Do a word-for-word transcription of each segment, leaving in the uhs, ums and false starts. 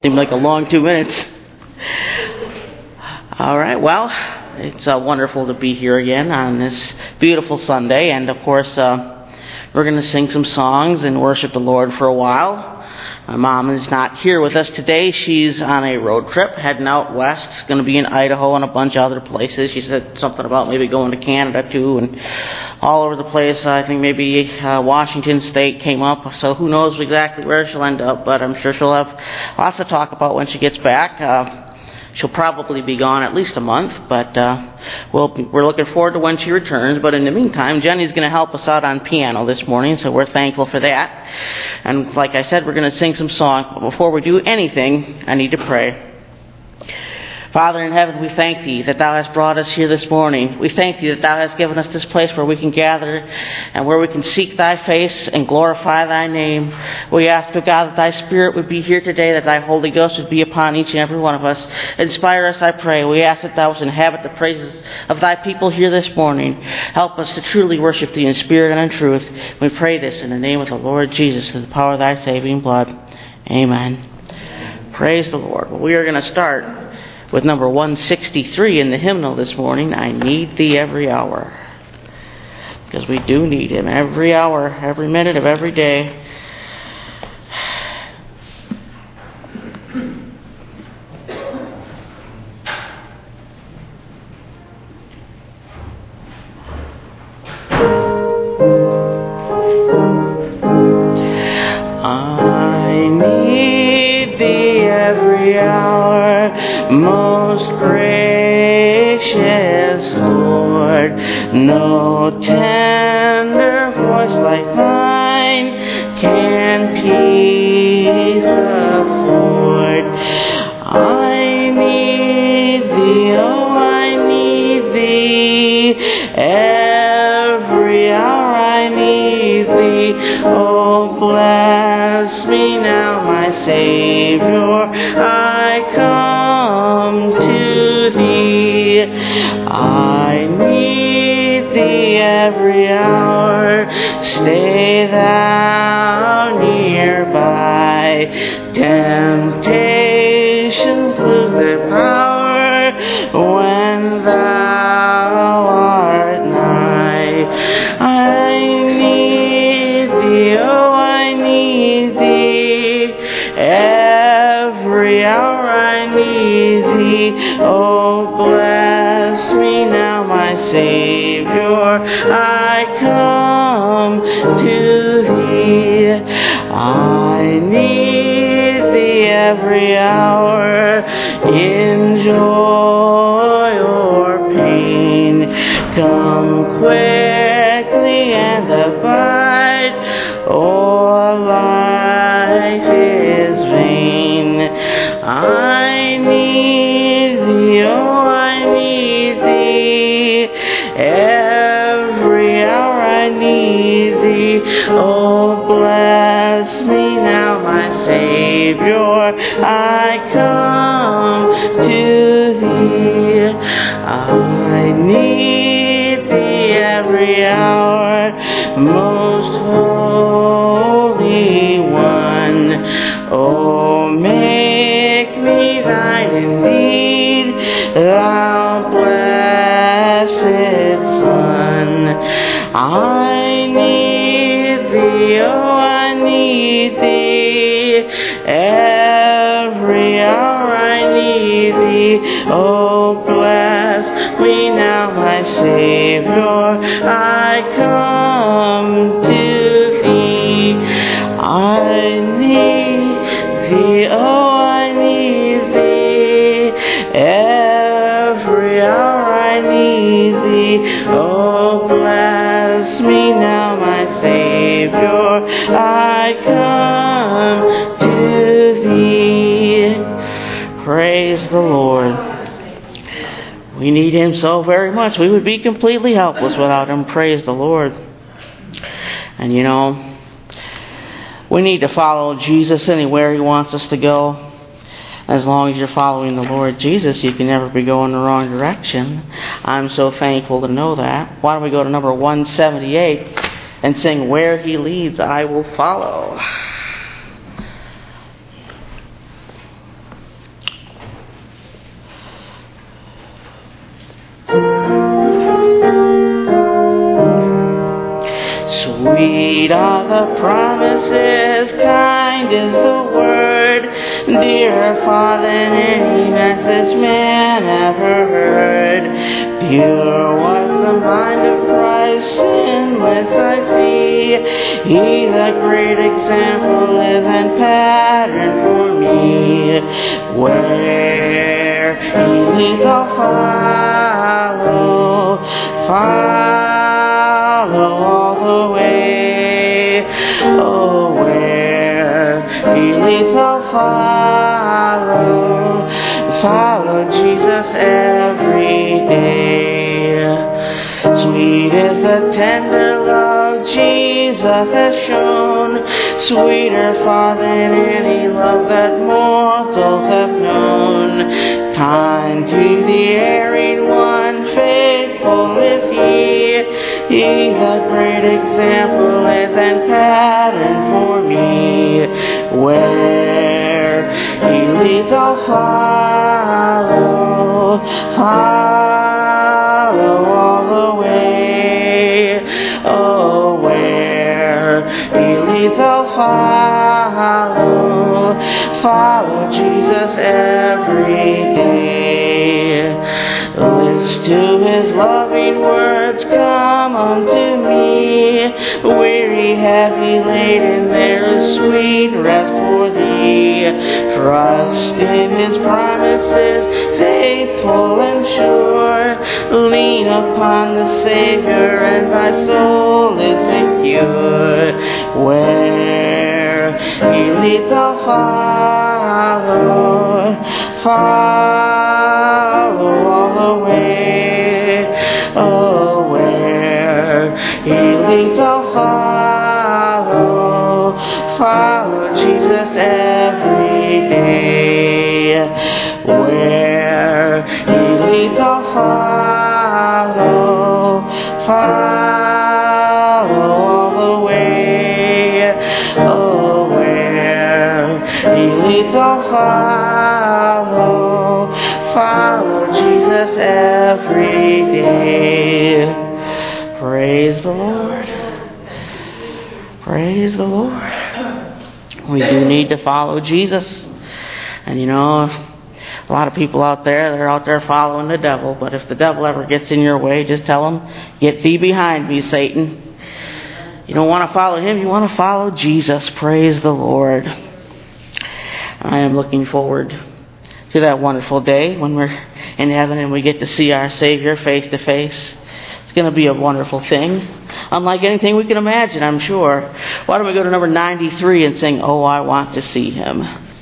Seemed like a long two minutes. All right, well, it's uh, wonderful to be here again on this beautiful Sunday. And, of course, uh, we're going to sing some songs and worship the Lord for a while. My mom is not here with us today. She's on a road trip heading out west. She's going to be in Idaho and a bunch of other places. She said something about maybe going to Canada, too, and all over the place. I think maybe uh, Washington State came up, so who knows exactly where she'll end up, but I'm sure she'll have lots to talk about when she gets back. Uh, she'll probably be gone at least a month, but uh, we'll be, we're looking forward to when she returns. But in the meantime, Jenny's going to help us out on piano this morning, so we're thankful for that. And like I said, we're going to sing some songs, but before we do anything, I need to pray. Father in heaven, we thank Thee that Thou hast brought us here this morning. We thank Thee that Thou hast given us this place where we can gather and where we can seek Thy face and glorify Thy name. We ask, O God, that Thy Spirit would be here today, that Thy Holy Ghost would be upon each and every one of us. Inspire us, I pray. We ask that Thou would inhabit the praises of Thy people here this morning. Help us to truly worship Thee in spirit and in truth. We pray this in the name of the Lord Jesus, through the power of Thy saving blood. Amen. Praise the Lord. Well, we are going to start with number one sixty-three in the hymnal this morning, I Need Thee Every Hour. Because we do need Him every hour, every minute of every day. I need Thee every hour, most gracious Lord. No tender voice like mine can peace afford. I need Thee, oh, I need Thee. Every hour I need Thee. Oh, bless me now, my Savior. I come to Thee. I need Thee every hour. Stay Thou nearby. Temptations lose their power when Thou art nigh. I need Thee, oh, I need Thee. Every hour I need Thee. Oh, bless me now, my Savior. I come to Thee. I need Thee every hour, in joy or pain. Come quickly and abide, or life is vain. I need Thee, oh, I need Thee. Every hour I need Thee. Oh, bless me now, my Savior. I come to Thee. I need Thee every hour, most Holy One. Oh, make me Thine indeed, Thou blessed Son. I need Thee, oh, I need Thee. Every hour I need Thee. Oh, bless me now, my Savior. I come to Thee. I need Thee, oh, I need Thee. Every hour I need Thee. Oh, bless me now, my Savior. I come to Thee. Praise the Lord. We need Him so very much. We would be completely helpless without Him. Praise the Lord. And you know, we need to follow Jesus anywhere He wants us to go. As long as you're following the Lord Jesus, you can never be going the wrong direction. I'm so thankful to know that. Why don't we go to number one seventy-eight and sing, Where He Leads, I Will Follow. Sweet are the promises, kind is the word, dearer far than any message man ever heard. Pure was the mind of Christ, sinless I see. He the great example is and pattern for me. Where he leads I'll follow, follow all the way. Oh, where he leads I'll follow, follow Jesus every day. Sweet is the tender love Jesus has shown, sweeter far than any love that mortals have known. Kind to the erring one, faithful is he. He the great example is and pattern for me. Where he leads I'll follow, follow all the way. Oh, where he leads I'll follow, follow Jesus every day. Listen to his loving words, come unto me. Weary, heavy laden, there is sweet rest for thee. Trust in his promises, faithful and sure. Lean upon the Savior and thy soul is secure. Where he leads I'll follow, follow all the way. Oh, where he leads I'll follow, follow Jesus every day. Where he leads I'll follow, follow all the way. Oh, where he leads I'll follow, follow Jesus every day. Praise the Lord. Praise the Lord. We do need to follow Jesus. And you know, a lot of people out there, they're out there following the devil. But if the devil ever gets in your way, just tell him, get thee behind me, Satan. You don't want to follow him, you want to follow Jesus. Praise the Lord. I am looking forward to that wonderful day when we're in heaven and we get to see our Savior face to face. It's going to be a wonderful thing. Unlike anything we can imagine, I'm sure. Why don't we go to number ninety-three and sing, Oh, I Want to See Him.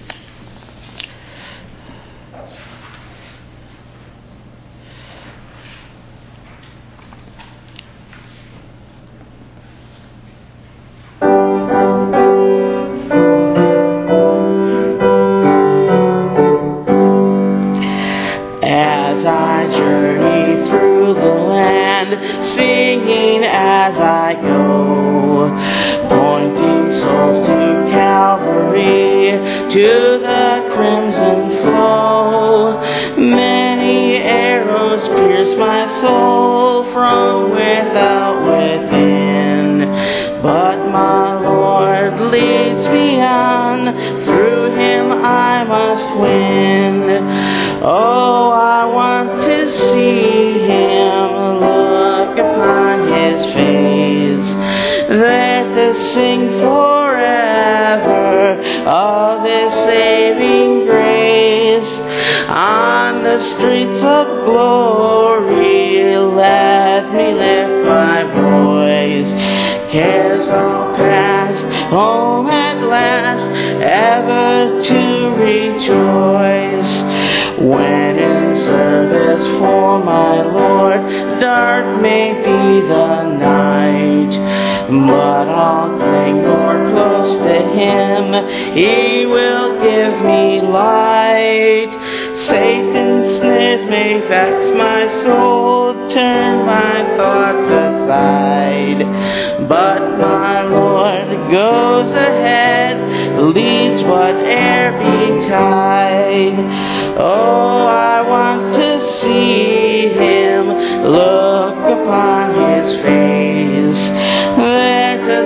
As I journey through the land, singing as I go, pointing souls to Calvary, to the crimson flow. Many arrows pierce my soul from without within, but my Lord leads me on, through him I must win. Oh, I want to see him, look upon his face, there to sing forever of his saving grace. On the streets of glory, let me lift my voice. Cares all past, home at last, ever to rejoice. When in service for my Lord, dark may be the night, but I'll cling more close to him, he will give me light. Satan's snares may vex my soul, turn my thoughts aside, but my Lord goes ahead, leads whate'er betide. Oh, I want to see him, look upon his face, there to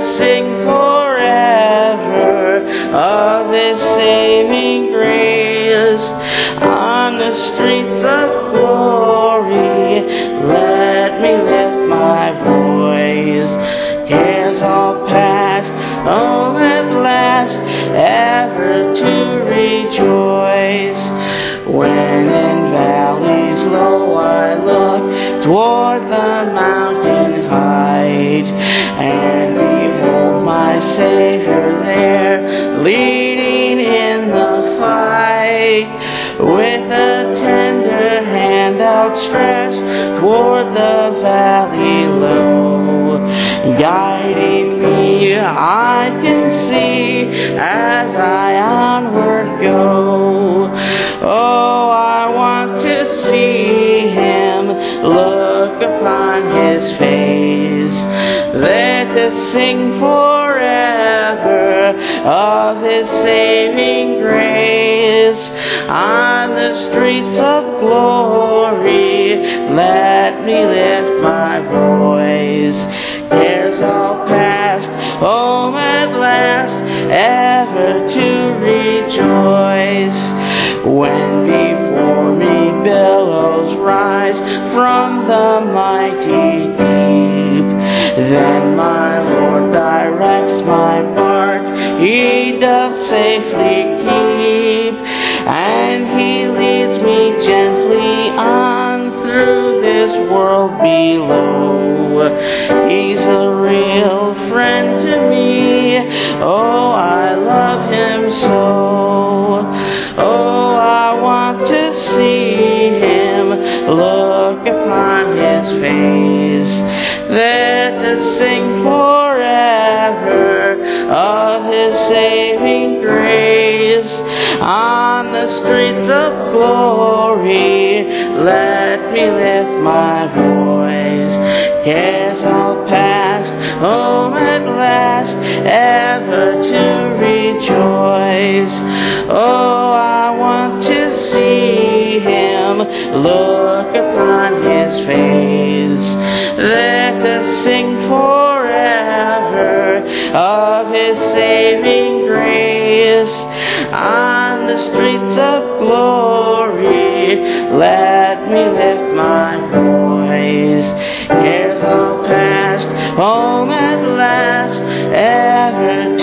When in valleys low I look toward the mountain height, and behold my Savior there, leading in the fight, with a tender hand outstretched toward the valley low, guiding me I can see as I onward go. Oh, I want to see Him, look upon His face, there to sing forever of His saving grace. On the streets of glory, let me lift my voice. Cares all past, home at last, ever to rejoice. When before me billows rise from the mighty deep, then my Lord directs my bark, He doth safely keep, and He leads me gently on through this world below. He's a real friend to me, oh, I love Him so. Oh, I want to see Him, look upon His face, there to sing forever of His saving grace. On the streets of glory, let me lift my voice. Cares all past, home at last, ever to rejoice. Oh, I want to see Him, look upon His face, there to sing forever of His saving grace. On the streets of glory, let me lift my voice. Cares all past, home at last, ever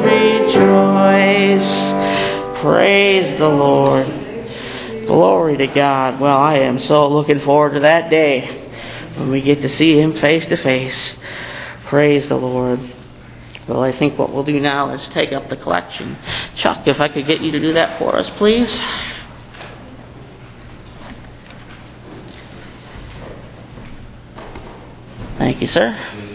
to rejoice. Praise the Lord. Glory to God. Well, I am so looking forward to that day when we get to see Him face to face. Praise the Lord. Well, I think what we'll do now is take up the collection. Chuck, if I could get you to do that for us, please. Thank you, sir.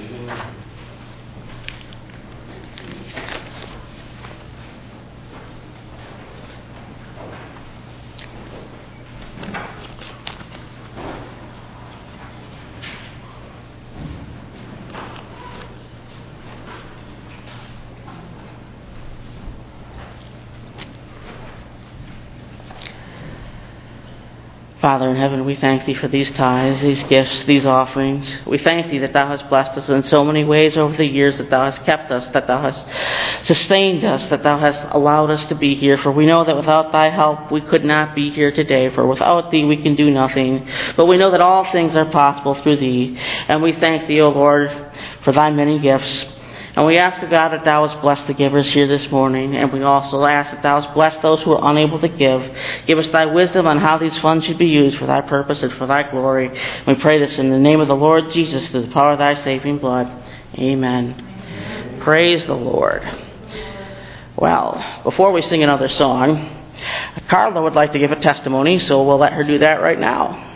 Father in heaven, we thank Thee for these tithes, these gifts, these offerings. We thank Thee that Thou hast blessed us in so many ways over the years, that Thou hast kept us, that Thou hast sustained us, that Thou hast allowed us to be here. For we know that without Thy help we could not be here today. For without Thee we can do nothing. But we know that all things are possible through Thee. And we thank Thee, O Lord, for Thy many gifts. And we ask, O God, that Thou hast blessed the givers here this morning. And we also ask that Thou hast blessed those who are unable to give. Give us Thy wisdom on how these funds should be used for Thy purpose and for Thy glory. We pray this in the name of the Lord Jesus, through the power of Thy saving blood. Amen. Amen. Praise the Lord. Well, before we sing another song, Carla would like to give a testimony, so we'll let her do that right now.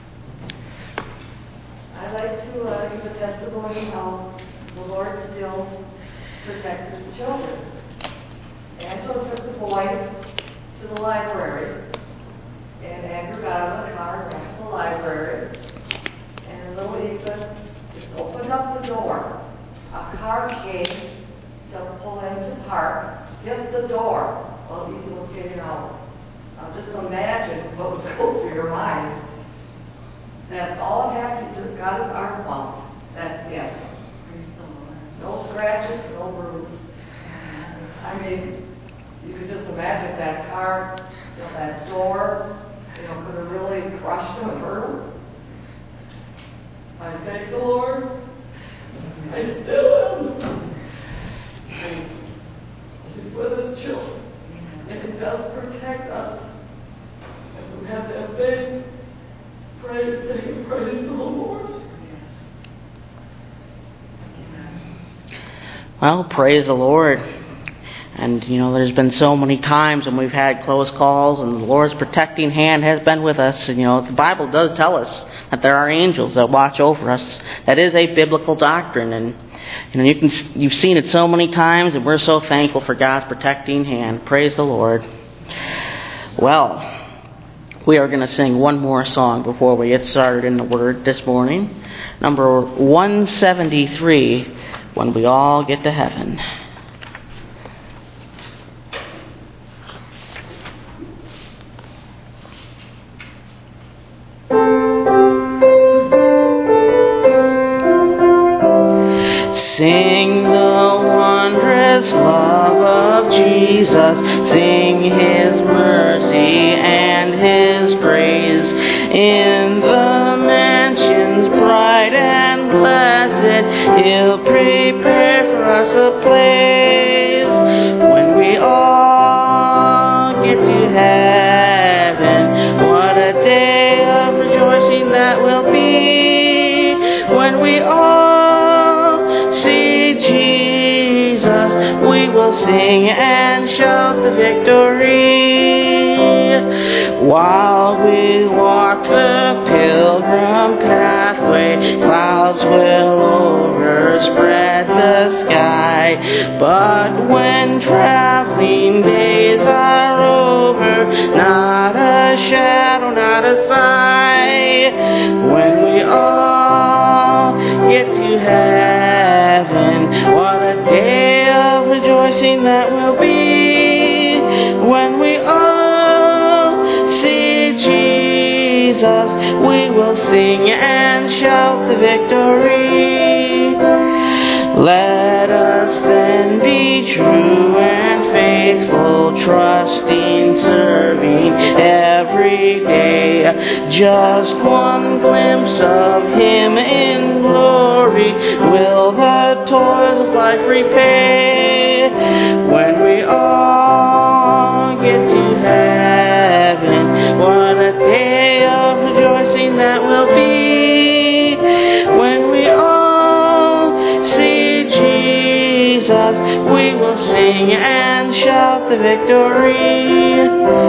I'd like to uh, give a testimony how the Lord still protects His children. Angela took the boys to the library, and Andrew got out of the car and went to the library, and little Ethan just opened up the door. A car came to pull into park, hit the door while Ethan was getting out. Now just imagine what was going through your mind. That's all it happened. He just got his arm bumped. That's it. No scratches, no bruise. I mean, you could just imagine that car, you know, that door, you know, could have really crushed him and hurt him. I thank the Lord. I still am. And He's with His children. And He does protect us. And we have that Well, praise the Lord. And, you know, there's been so many times when we've had close calls and the Lord's protecting hand has been with us. And, you know, the Bible does tell us that there are angels that watch over us. That is a biblical doctrine. And, you know, you can, you've seen it so many times, and we're so thankful for God's protecting hand. Praise the Lord. Well, we are going to sing one more song before we get started in the Word this morning. Number one seventy-three, When We All Get to Heaven. Sing the wondrous love of Jesus. Sing His mercy and His grace. In the mansions bright and blessed, He'll prepare for us a place. When we all get to heaven, what a day of rejoicing that will be. When we all we will sing and shout the victory. While we walk the pilgrim pathway, clouds will overspread the sky. But when traveling days are over, not a shadow, not a sigh. When we all get to heaven, what a day of rejoicing that will be. When we all see Jesus, we will sing and shout the victory. Let us then be true and faithful, trusting, serving every day. Just one glimpse of Him in glory will the toils of life repay. When we all get to heaven, what a day of rejoicing that will be. When we all see Jesus, we will sing and shout the victory.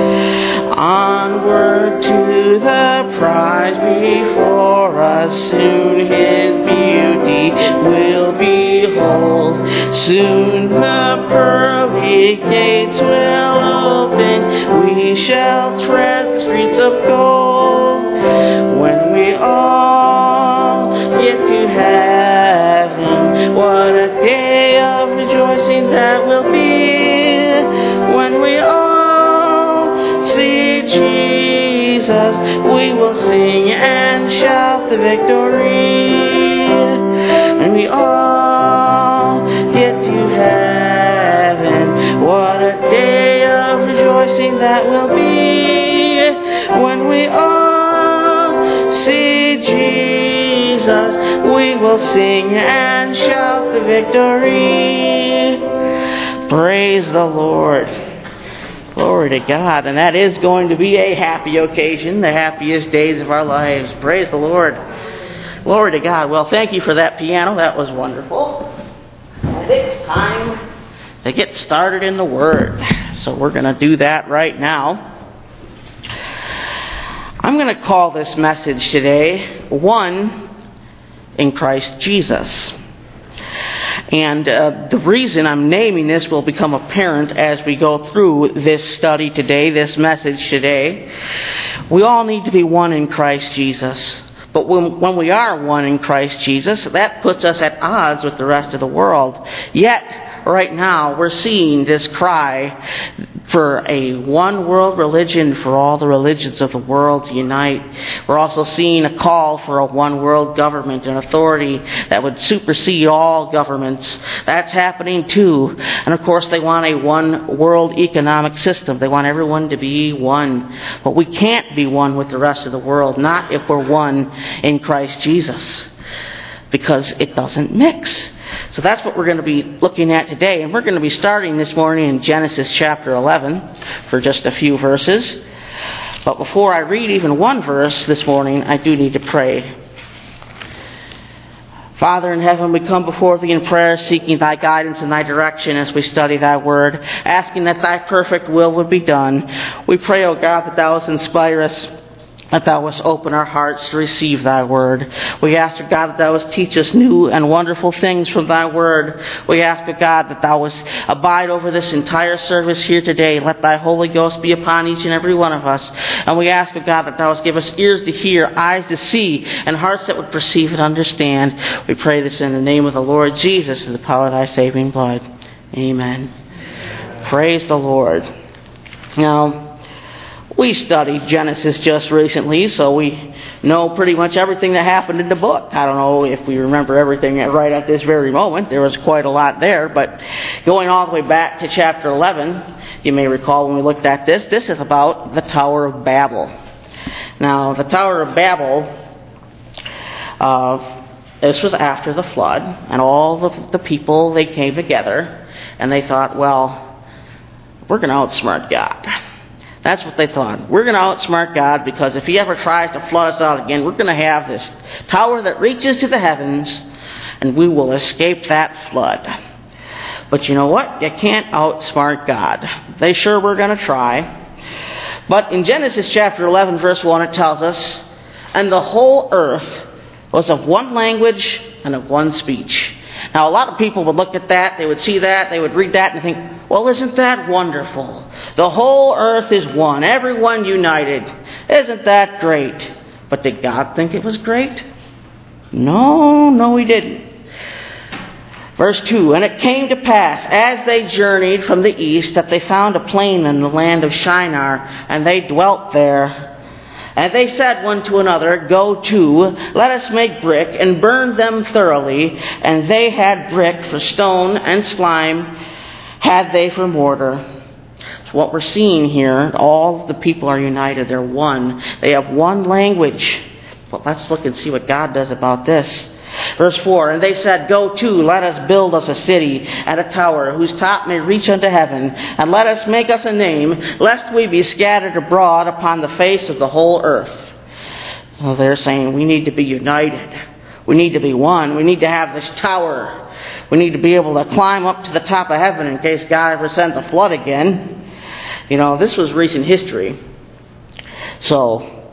Onward to the prize before us, soon His beauty will behold. Soon the pearly gates will open, we shall tread the streets of gold. When we all get to heaven, what a day of rejoicing that will be. When we all see Jesus, we will sing and shout the victory. When we all get to heaven, what a day of rejoicing that will be. When we all see Jesus, we will sing and shout the victory. Praise the Lord. Glory to God. And that is going to be a happy occasion, the happiest days of our lives. Praise the Lord. Glory to God. Well, thank you for that piano. That was wonderful. And it's time to get started in the Word. So we're going to do that right now. I'm going to call this message today, One in Christ Jesus. And uh, the reason I'm naming this will become apparent as we go through this study today, this message today. We all need to be one in Christ Jesus. But when, when we are one in Christ Jesus, that puts us at odds with the rest of the world. Yet, right now, we're seeing this cry for a one world religion, for all the religions of the world to unite. We're also seeing a call for a one world government, an authority that would supersede all governments. That's happening too. And of course, they want a one world economic system. They want everyone to be one. But we can't be one with the rest of the world, not if we're one in Christ Jesus, because it doesn't mix. So that's what we're going to be looking at today. And we're going to be starting this morning in Genesis chapter eleven for just a few verses. But before I read even one verse this morning, I do need to pray. Father in heaven, we come before Thee in prayer, seeking Thy guidance and Thy direction as we study Thy Word, asking that Thy perfect will would be done. We pray, O God, that Thou wouldst inspire us, that Thou wouldst open our hearts to receive Thy Word. We ask, O God, that Thou wouldst teach us new and wonderful things from Thy Word. We ask, O God, that Thou wouldst abide over this entire service here today. Let Thy Holy Ghost be upon each and every one of us. And we ask, O God, that Thou wouldst give us ears to hear, eyes to see, and hearts that would perceive and understand. We pray this in the name of the Lord Jesus and the power of Thy saving blood. Amen. Praise the Lord. Now, we studied Genesis just recently, so we know pretty much everything that happened in the book. I don't know if we remember everything right at this very moment. There was quite a lot there, but going all the way back to chapter eleven, you may recall when we looked at this, this is about the Tower of Babel. Now, the Tower of Babel, uh, this was after the flood, and all the, the people, they came together, and they thought, well, we're going to outsmart God. That's what they thought. We're going to outsmart God because if He ever tries to flood us out again, we're going to have this tower that reaches to the heavens, and we will escape that flood. But you know what? You can't outsmart God. They sure were going to try. But in Genesis chapter eleven, verse one, it tells us, and the whole earth was of one language and of one speech. Now, a lot of people would look at that, they would see that, they would read that and think, well, isn't that wonderful? The whole earth is one, everyone united. Isn't that great? But did God think it was great? No, no, He didn't. Verse two, and it came to pass, as they journeyed from the east, that they found a plain in the land of Shinar, and they dwelt there. And they said one to another, go to, let us make brick, and burn them thoroughly. And they had brick for stone, and slime had they for mortar. So what we're seeing here, all the people are united. They're one. They have one language. But let's look and see what God does about this. Verse four, and they said, go to, let us build us a city and a tower, whose top may reach unto heaven, and let us make us a name, lest we be scattered abroad upon the face of the whole earth. So they're saying we need to be united. We need to be one. We need to have this tower. We need to be able to climb up to the top of heaven in case God ever sends a flood again. You know, this was recent history. So,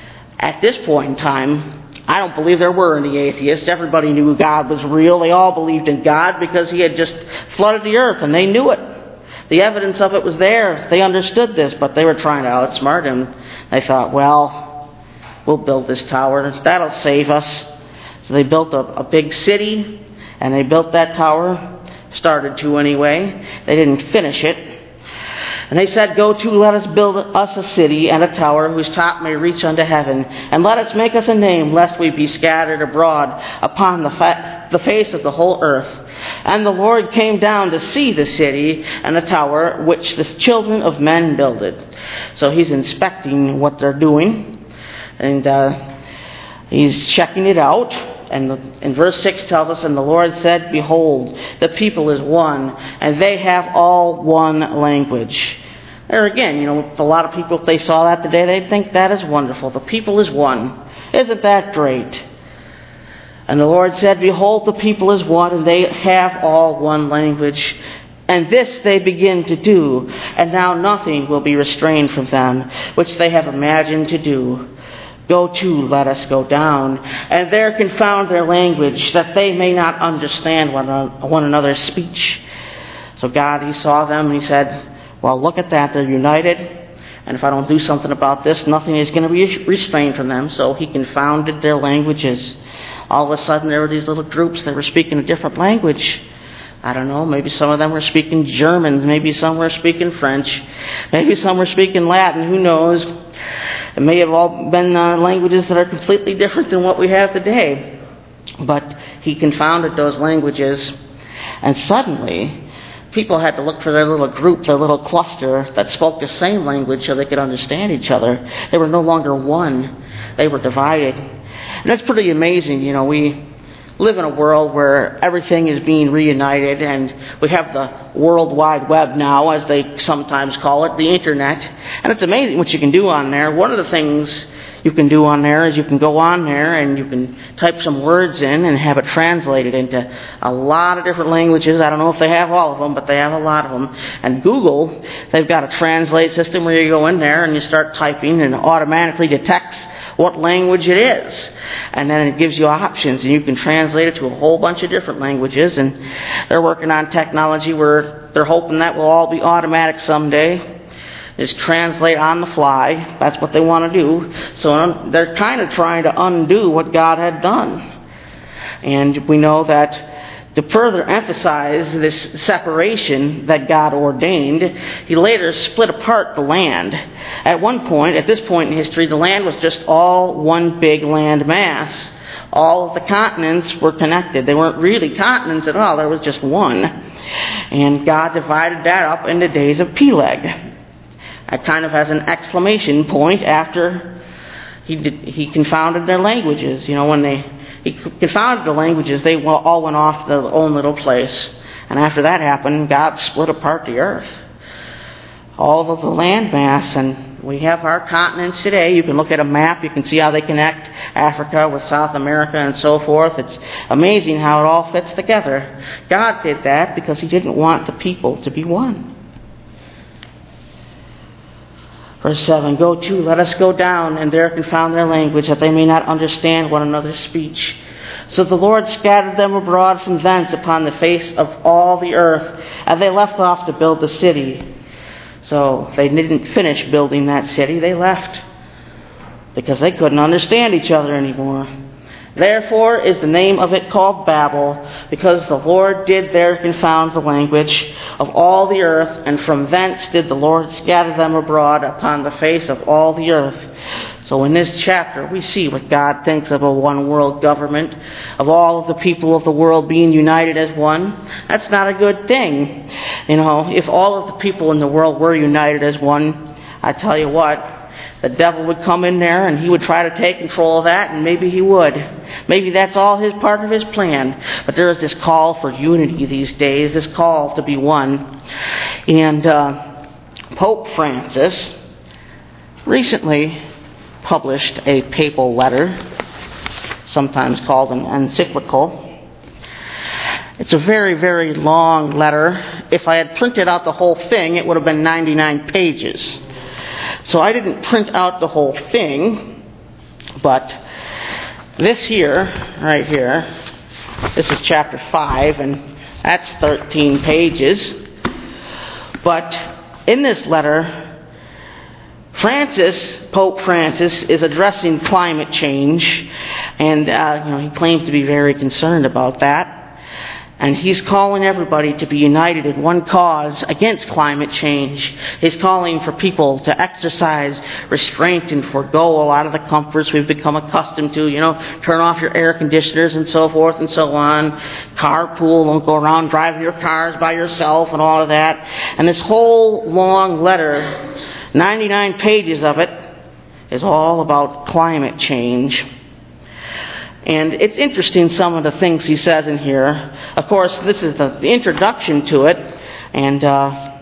at this point in time, I don't believe there were any atheists. Everybody knew God was real. They all believed in God because He had just flooded the earth, and they knew it. The evidence of it was there. They understood this, but they were trying to outsmart Him. They thought, well, we'll build this tower. That'll save us. So they built a, a big city, and they built that tower. Started to anyway. They didn't finish it. And they said, go to, let us build us a city and a tower whose top may reach unto heaven. And let us make us a name, lest we be scattered abroad upon the, fa- the face of the whole earth. And the Lord came down to see the city and the tower which the children of men builded. So He's inspecting what they're doing. And uh, He's checking it out. And in verse six tells us, and the Lord said, behold, the people is one, and they have all one language. There again, you know, a lot of people, if they saw that today, they'd think that is wonderful. The people is one. Isn't that great? And the Lord said, behold, the people is one, and they have all one language. And this they begin to do, and now nothing will be restrained from them, which they have imagined to do. Go to, let us go down, and there confound their language, that they may not understand one, one another's speech. So God, He saw them, and He said, well, look at that, they're united, and if I don't do something about this, nothing is going to be restrained from them. So He confounded their languages. All of a sudden, there were these little groups that were speaking a different language. I don't know, maybe some of them were speaking German, maybe some were speaking French, maybe some were speaking Latin, who knows. It may have all been uh, languages that are completely different than what we have today. But He confounded those languages, and suddenly people had to look for their little group, their little cluster that spoke the same language so they could understand each other. They were no longer one. They were divided. And that's pretty amazing. You know, we live in a world where everything is being reunited, and we have the World Wide Web now, as they sometimes call it, the Internet. And it's amazing what you can do on there. One of the things you can do on there is you can go on there and you can type some words in and have it translated into a lot of different languages. I don't know if they have all of them, but they have a lot of them. And Google, they've got a translate system where you go in there and you start typing, and it automatically detects what language it is. And then it gives you options, and you can translate it to a whole bunch of different languages. And they're working on technology where they're hoping that will all be automatic someday. Is translate on the fly. That's what they want to do. So they're kind of trying to undo what God had done. And we know that to further emphasize this separation that God ordained, He later split apart the land. At one point, at this point in history, the land was just all one big land mass. All of the continents were connected. They weren't really continents at all. There was just one. And God divided that up into days of Peleg. That kind of has an exclamation point after he did, he confounded their languages. You know, when they he confounded the languages, they all went off to their own little place. And after that happened, God split apart the earth, all of the landmass, and we have our continents today. You can look at a map, you can see how they connect Africa with South America and so forth. It's amazing how it all fits together. God did that because He didn't want the people to be one. Verse seven, Go to, let us go down, and there confound their language, that they may not understand one another's speech. So the Lord scattered them abroad from thence upon the face of all the earth, and they left off to build the city. So they didn't finish building that city, they left, because they couldn't understand each other anymore. Therefore is the name of it called Babel, because the Lord did there confound the language of all the earth, and from thence did the Lord scatter them abroad upon the face of all the earth. So in this chapter, we see what God thinks of a one-world government, of all of the people of the world being united as one. That's not a good thing. You know, if all of the people in the world were united as one, I tell you what, the devil would come in there and he would try to take control of that, and maybe he would. Maybe that's all his part of his plan. But there is this call for unity these days, this call to be one. And uh, Pope Francis recently published a papal letter, sometimes called an encyclical. It's a very, very long letter. If I had printed out the whole thing, it would have been ninety-nine pages. So I didn't print out the whole thing, but this here, right here, this is chapter five, and that's thirteen pages. But in this letter, Francis, Pope Francis, is addressing climate change, and uh, you know, he claims to be very concerned about that. And he's calling everybody to be united in one cause against climate change. He's calling for people to exercise restraint and forego a lot of the comforts we've become accustomed to. You know, turn off your air conditioners and so forth and so on. Carpool, don't go around driving your cars by yourself and all of that. And this whole long letter, ninety-nine pages of it, is all about climate change. And it's interesting, some of the things he says in here. Of course, this is the, the introduction to it. And uh,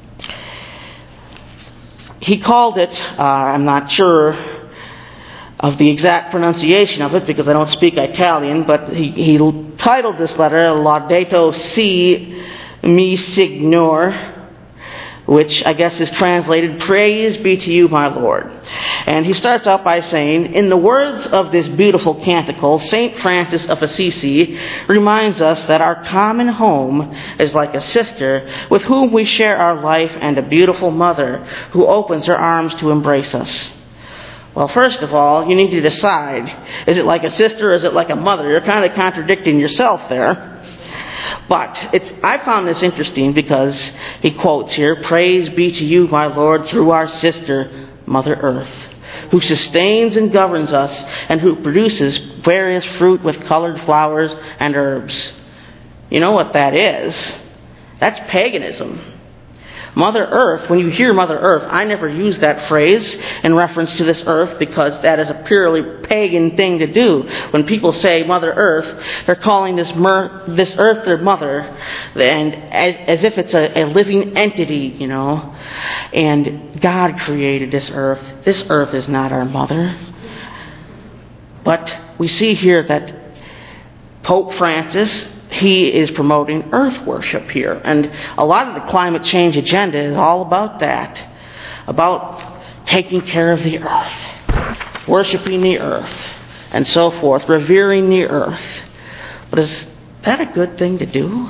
he called it, uh, I'm not sure of the exact pronunciation of it because I don't speak Italian, but he, he titled this letter, Laudato Si Mi Signor, which I guess is translated, Praise be to you, my Lord. And he starts out by saying, in the words of this beautiful canticle, Saint Francis of Assisi reminds us that our common home is like a sister with whom we share our life, and a beautiful mother who opens her arms to embrace us. Well, first of all, you need to decide, is it like a sister or is it like a mother? You're kind of contradicting yourself there. But it's, I found this interesting because he quotes here, Praise be to you, my Lord, through our sister, Mother Earth, who sustains and governs us, and who produces various fruit with colored flowers and herbs. You know what that is? That's paganism. Mother Earth, when you hear Mother Earth, I never use that phrase in reference to this earth because that is a purely pagan thing to do. When people say Mother Earth, they're calling this mer- this earth their mother, and as, as if it's a, a living entity, you know. And God created this earth. This earth is not our mother. But we see here that Pope Francis, he is promoting earth worship here. And a lot of the climate change agenda is all about that. About taking care of the earth. Worshiping the earth. And so forth. Revering the earth. But is that a good thing to do?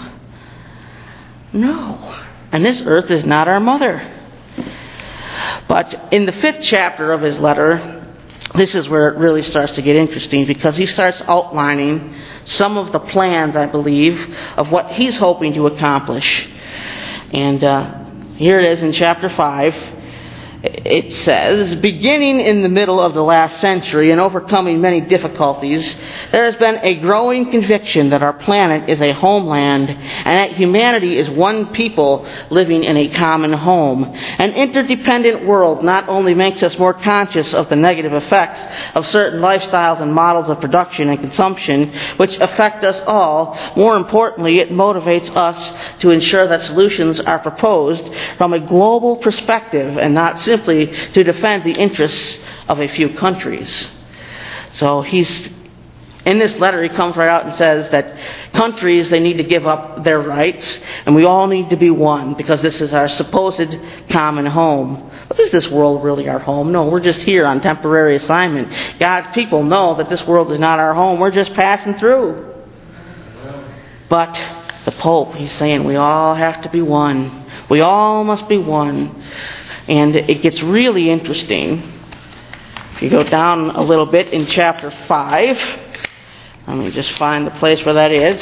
No. And this earth is not our mother. But in the fifth chapter of his letter, this is where it really starts to get interesting, because he starts outlining some of the plans, I believe, of what he's hoping to accomplish. And uh, here it is in chapter five. It says, beginning in the middle of the last century and overcoming many difficulties, there has been a growing conviction that our planet is a homeland and that humanity is one people living in a common home. An interdependent world not only makes us more conscious of the negative effects of certain lifestyles and models of production and consumption which affect us all, more importantly, it motivates us to ensure that solutions are proposed from a global perspective and not simply to defend the interests of a few countries. So he's in this letter, he comes right out and says that countries, they need to give up their rights, and we all need to be one, because this is our supposed common home. But is this world really our home? No, we're just here on temporary assignment. God's people know that this world is not our home. We're just passing through. But the Pope, he's saying we all have to be one. We all must be one. And it gets really interesting. If you go down a little bit in chapter five, let me just find the place where that is.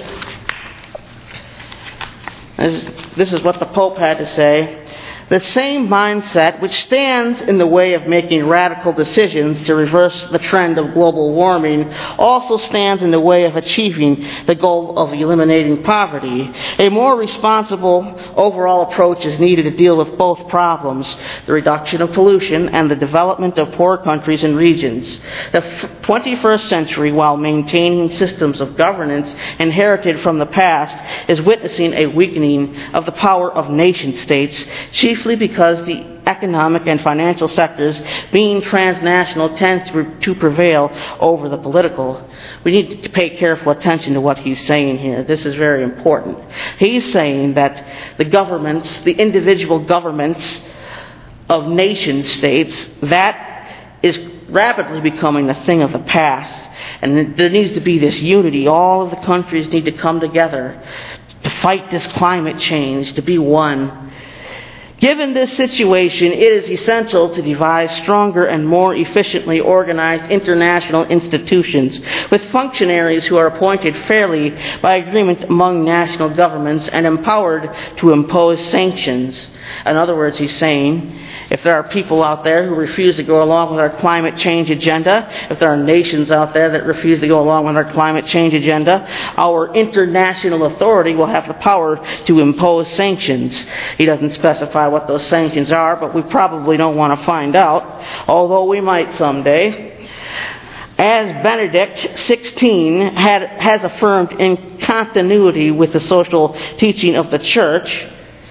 This is what the Pope had to say. The same mindset which stands in the way of making radical decisions to reverse the trend of global warming also stands in the way of achieving the goal of eliminating poverty. A more responsible overall approach is needed to deal with both problems, the reduction of pollution and the development of poor countries and regions. The twenty-first century, while maintaining systems of governance inherited from the past, is witnessing a weakening of the power of nation-states, chiefly because the economic and financial sectors, being transnational, tend to, to prevail over the political. We need to pay careful attention to what he's saying here. This is very important. He's saying that the governments, the individual governments of nation states, that is rapidly becoming a thing of the past. And there needs to be this unity. All of the countries need to come together to fight this climate change, to be one. Given this situation, it is essential to devise stronger and more efficiently organized international institutions with functionaries who are appointed fairly by agreement among national governments and empowered to impose sanctions. In other words, he's saying, if there are people out there who refuse to go along with our climate change agenda, if there are nations out there that refuse to go along with our climate change agenda, our international authority will have the power to impose sanctions. He doesn't specify what those sanctions are, but we probably don't want to find out, although we might someday. As Benedict the sixteenth had, has affirmed in continuity with the social teaching of the Church,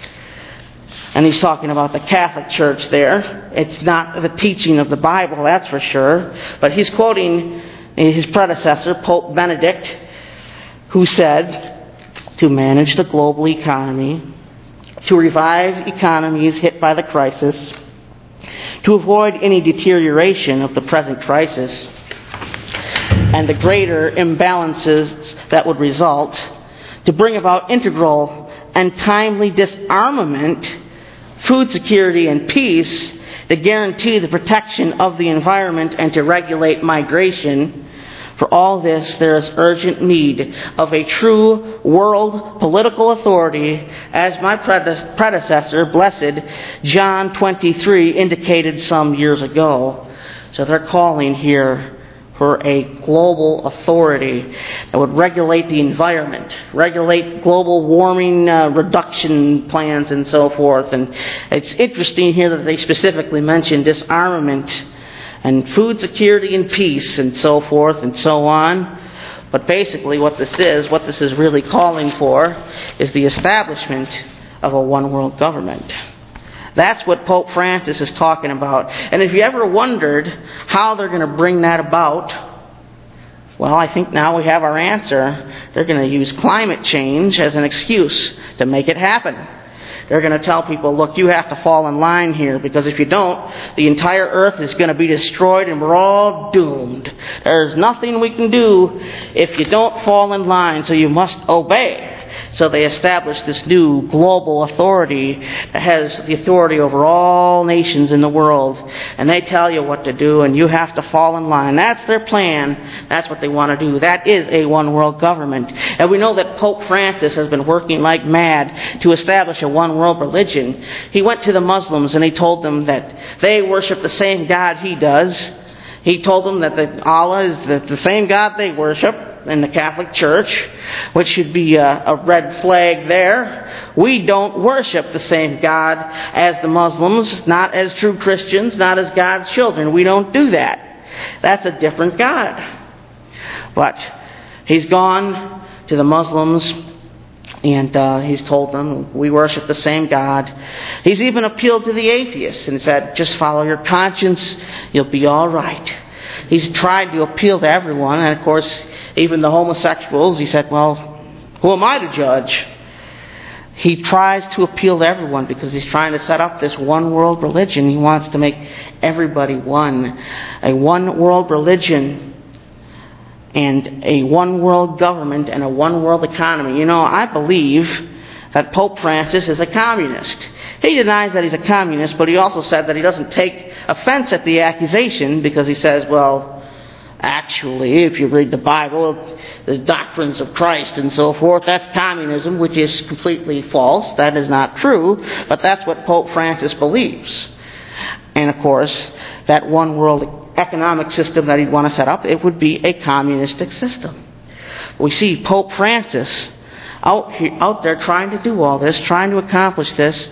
and he's talking about the Catholic Church there. It's not the teaching of the Bible, that's for sure. But he's quoting his predecessor, Pope Benedict, who said, to manage the global economy, to revive economies hit by the crisis, to avoid any deterioration of the present crisis, and the greater imbalances that would result, to bring about integral and timely disarmament, food security and peace, to guarantee the protection of the environment and to regulate migration. For all this, there is urgent need of a true world political authority, as my predecessor, Blessed John twenty-three, indicated some years ago. So they're calling here for a global authority that would regulate the environment, regulate global warming uh, reduction plans and so forth. And it's interesting here that they specifically mention disarmament and food security and peace and so forth and so on. But basically what this is, what this is really calling for, is the establishment of a one-world government. That's what Pope Francis is talking about. And if you ever wondered how they're going to bring that about, well, I think now we have our answer. They're going to use climate change as an excuse to make it happen. They're going to tell people, look, you have to fall in line here, because if you don't, the entire earth is going to be destroyed and we're all doomed. There's nothing we can do if you don't fall in line, so you must obey. So they established this new global authority that has the authority over all nations in the world. And they tell you what to do, and you have to fall in line. That's their plan. That's what they want to do. That is a one-world government. And we know that Pope Francis has been working like mad to establish a one-world religion. He went to the Muslims and he told them that they worship the same God he does. He told them that the Allah is the, the same God they worship in the Catholic Church, which should be a, a red flag there. We don't worship the same God as the Muslims, not as true Christians, not as God's children. We don't do that. That's a different God. But he's gone to the Muslims and uh, he's told them, we worship the same God. He's even appealed to the atheists and said, just follow your conscience, you'll be all right. He's tried to appeal to everyone, and of course, even the homosexuals. He said, well, who am I to judge? He tries to appeal to everyone because he's trying to set up this one-world religion. He wants to make everybody one. A one-world religion and a one-world government and a one-world economy. You know, I believe that Pope Francis is a communist. He denies that he's a communist, but he also said that he doesn't take offense at the accusation because he says, well, actually, if you read the Bible, the doctrines of Christ and so forth, that's communism, which is completely false. That is not true, but that's what Pope Francis believes. And of course, that one world economic system that he'd want to set up, it would be a communistic system. We see Pope Francis out here, out there trying to do all this, trying to accomplish this,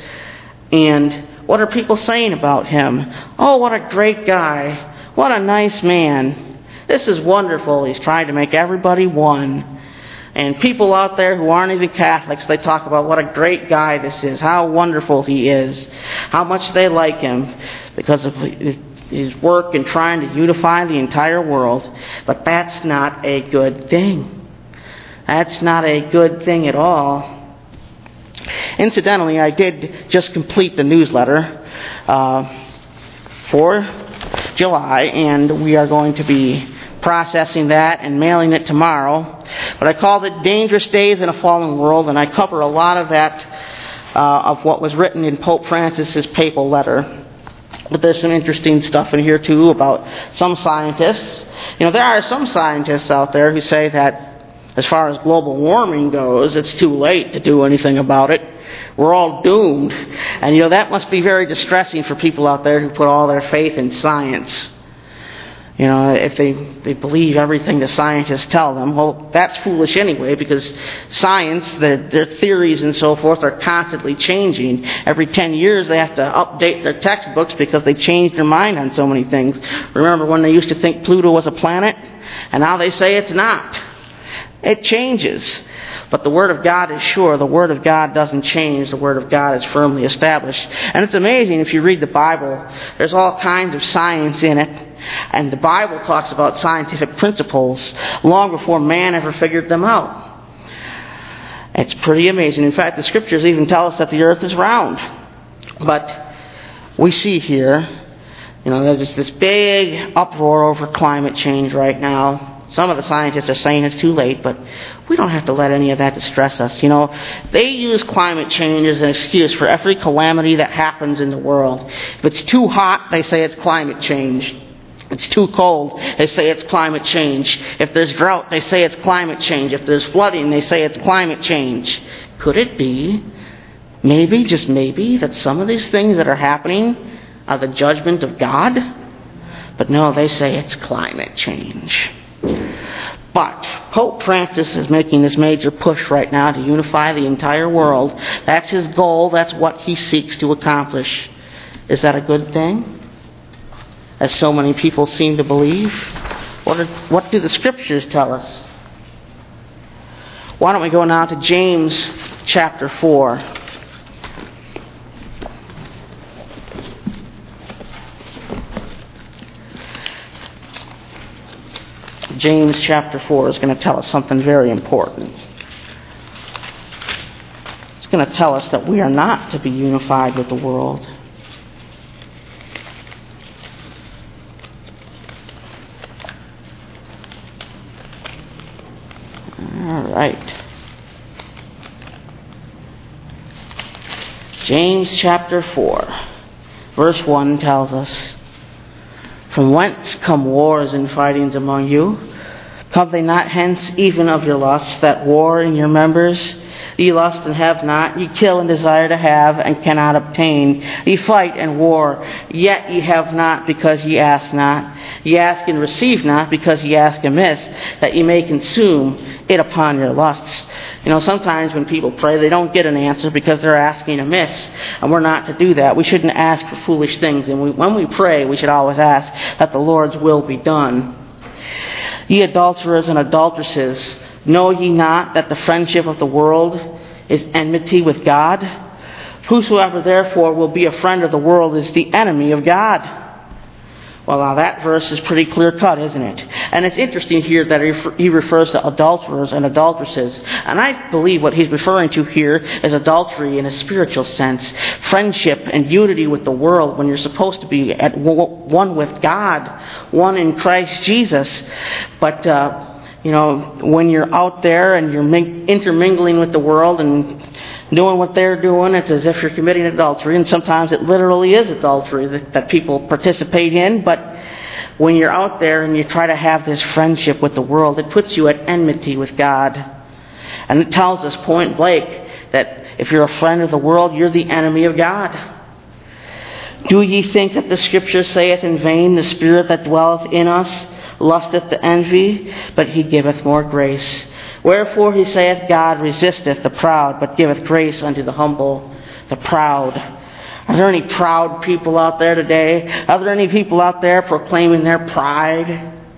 and what are people saying about him? Oh, what a great guy. What a nice man. This is wonderful. He's trying to make everybody one. And people out there who aren't even Catholics, they talk about what a great guy this is, how wonderful he is, how much they like him because of his work in trying to unify the entire world. But that's not a good thing. That's not a good thing at all. Incidentally, I did just complete the newsletter uh, for July, and we are going to be processing that and mailing it tomorrow. But I called it Dangerous Days in a Fallen World, and I cover a lot of that, uh, of what was written in Pope Francis's papal letter. But there's some interesting stuff in here, too, about some scientists. You know, there are some scientists out there who say that as far as global warming goes, it's too late to do anything about it. We're all doomed. And, you know, that must be very distressing for people out there who put all their faith in science. You know, if they, they believe everything the scientists tell them, well, that's foolish anyway, because science, their, their theories and so forth are constantly changing. Every ten years they have to update their textbooks because they changed their mind on so many things. Remember when they used to think Pluto was a planet? And now they say it's not. It changes. But the Word of God is sure. The Word of God doesn't change. The Word of God is firmly established. And it's amazing if you read the Bible, there's all kinds of science in it. And the Bible talks about scientific principles long before man ever figured them out. It's pretty amazing. In fact, the Scriptures even tell us that the earth is round. But we see here, you know, there's this big uproar over climate change right now. Some of the scientists are saying it's too late, but we don't have to let any of that distress us. You know, they use climate change as an excuse for every calamity that happens in the world. If it's too hot, they say it's climate change. If it's too cold, they say it's climate change. If there's drought, they say it's climate change. If there's flooding, they say it's climate change. Could it be, maybe, just maybe, that some of these things that are happening are the judgment of God? But no, they say it's climate change. But Pope Francis is making this major push right now to unify the entire world. That's his goal. That's what he seeks to accomplish. Is that a good thing? As so many people seem to believe? What, are, what do the Scriptures tell us? Why don't we go now to James chapter four. James chapter four is going to tell us something very important. It's going to tell us that we are not to be unified with the world. All right. James chapter four, verse one tells us, "From whence come wars and fightings among you? Come they not hence even of your lusts that war in your members? Ye lust and have not, ye kill and desire to have and cannot obtain. Ye fight and war, yet ye have not because ye ask not. Ye ask and receive not because ye ask amiss, that ye may consume it upon your lusts." You know, sometimes when people pray, they don't get an answer because they're asking amiss. And we're not to do that. We shouldn't ask for foolish things. And we, when we pray, we should always ask that the Lord's will be done. "Ye adulterers and adulteresses, know ye not that the friendship of the world is enmity with God? Whosoever therefore will be a friend of the world is the enemy of God." Well, now that verse is pretty clear-cut, isn't it? And it's interesting here that he refers to adulterers and adulteresses. And I believe what he's referring to here is adultery in a spiritual sense. Friendship and unity with the world when you're supposed to be at one with God, one in Christ Jesus. But, uh, you know, when you're out there and you're intermingling with the world and doing what they're doing, it's as if you're committing adultery, and sometimes it literally is adultery that, that people participate in. But when you're out there and you try to have this friendship with the world, it puts you at enmity with God. And it tells us point blank that if you're a friend of the world, you're the enemy of God. "Do ye think that the Scripture saith in vain, the Spirit that dwelleth in us lusteth to envy? But he giveth more grace. Wherefore he saith, God resisteth the proud, but giveth grace unto the humble." The proud. Are there any proud people out there today? Are there any people out there proclaiming their pride?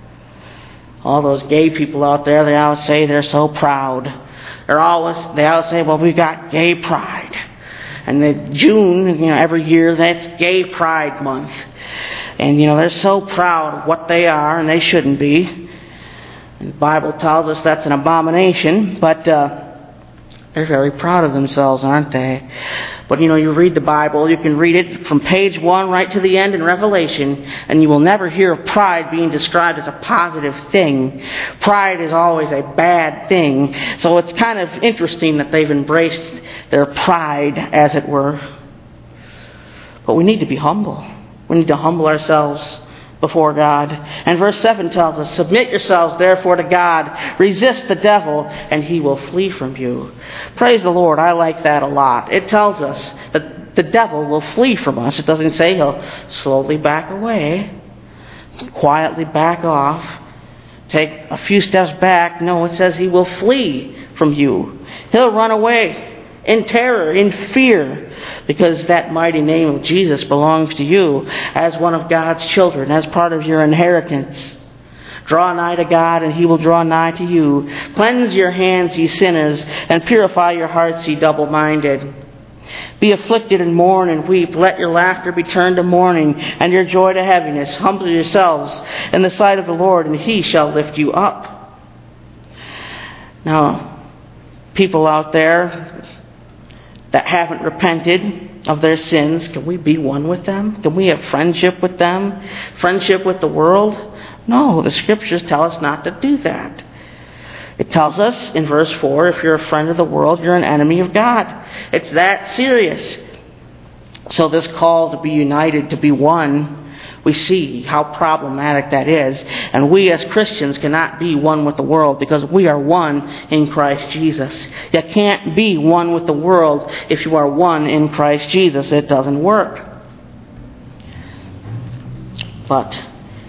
All those gay people out there, they always say they're so proud. They're always, they always say, well, we've got gay pride. And the June, you know, every year, that's Gay Pride Month. And, you know, they're so proud of what they are, and they shouldn't be. And the Bible tells us that's an abomination, but uh, they're very proud of themselves, aren't they? But, you know, you read the Bible, you can read it from page one right to the end in Revelation, and you will never hear of pride being described as a positive thing. Pride is always a bad thing. So it's kind of interesting that they've embraced their pride, as it were. But we need to be humble. We need to humble ourselves before God. And verse seven tells us, "Submit yourselves therefore to God. Resist the devil, and he will flee from you." Praise the Lord. I like that a lot. It tells us that the devil will flee from us. It doesn't say he'll slowly back away, quietly back off, take a few steps back. No, it says he will flee from you. He'll run away in terror, in fear, because that mighty name of Jesus belongs to you as one of God's children, as part of your inheritance. "Draw nigh to God, and he will draw nigh to you. Cleanse your hands, ye sinners, and purify your hearts, ye double-minded. Be afflicted and mourn and weep. Let your laughter be turned to mourning, and your joy to heaviness. Humble yourselves in the sight of the Lord, and he shall lift you up." Now, people out there that haven't repented of their sins, can we be one with them? Can we have friendship with them? Friendship with the world? No, the Scriptures tell us not to do that. It tells us in verse four, if you're a friend of the world, you're an enemy of God. It's that serious. So this call to be united, to be one, we see how problematic that is. And we as Christians cannot be one with the world because we are one in Christ Jesus. You can't be one with the world if you are one in Christ Jesus. It doesn't work. But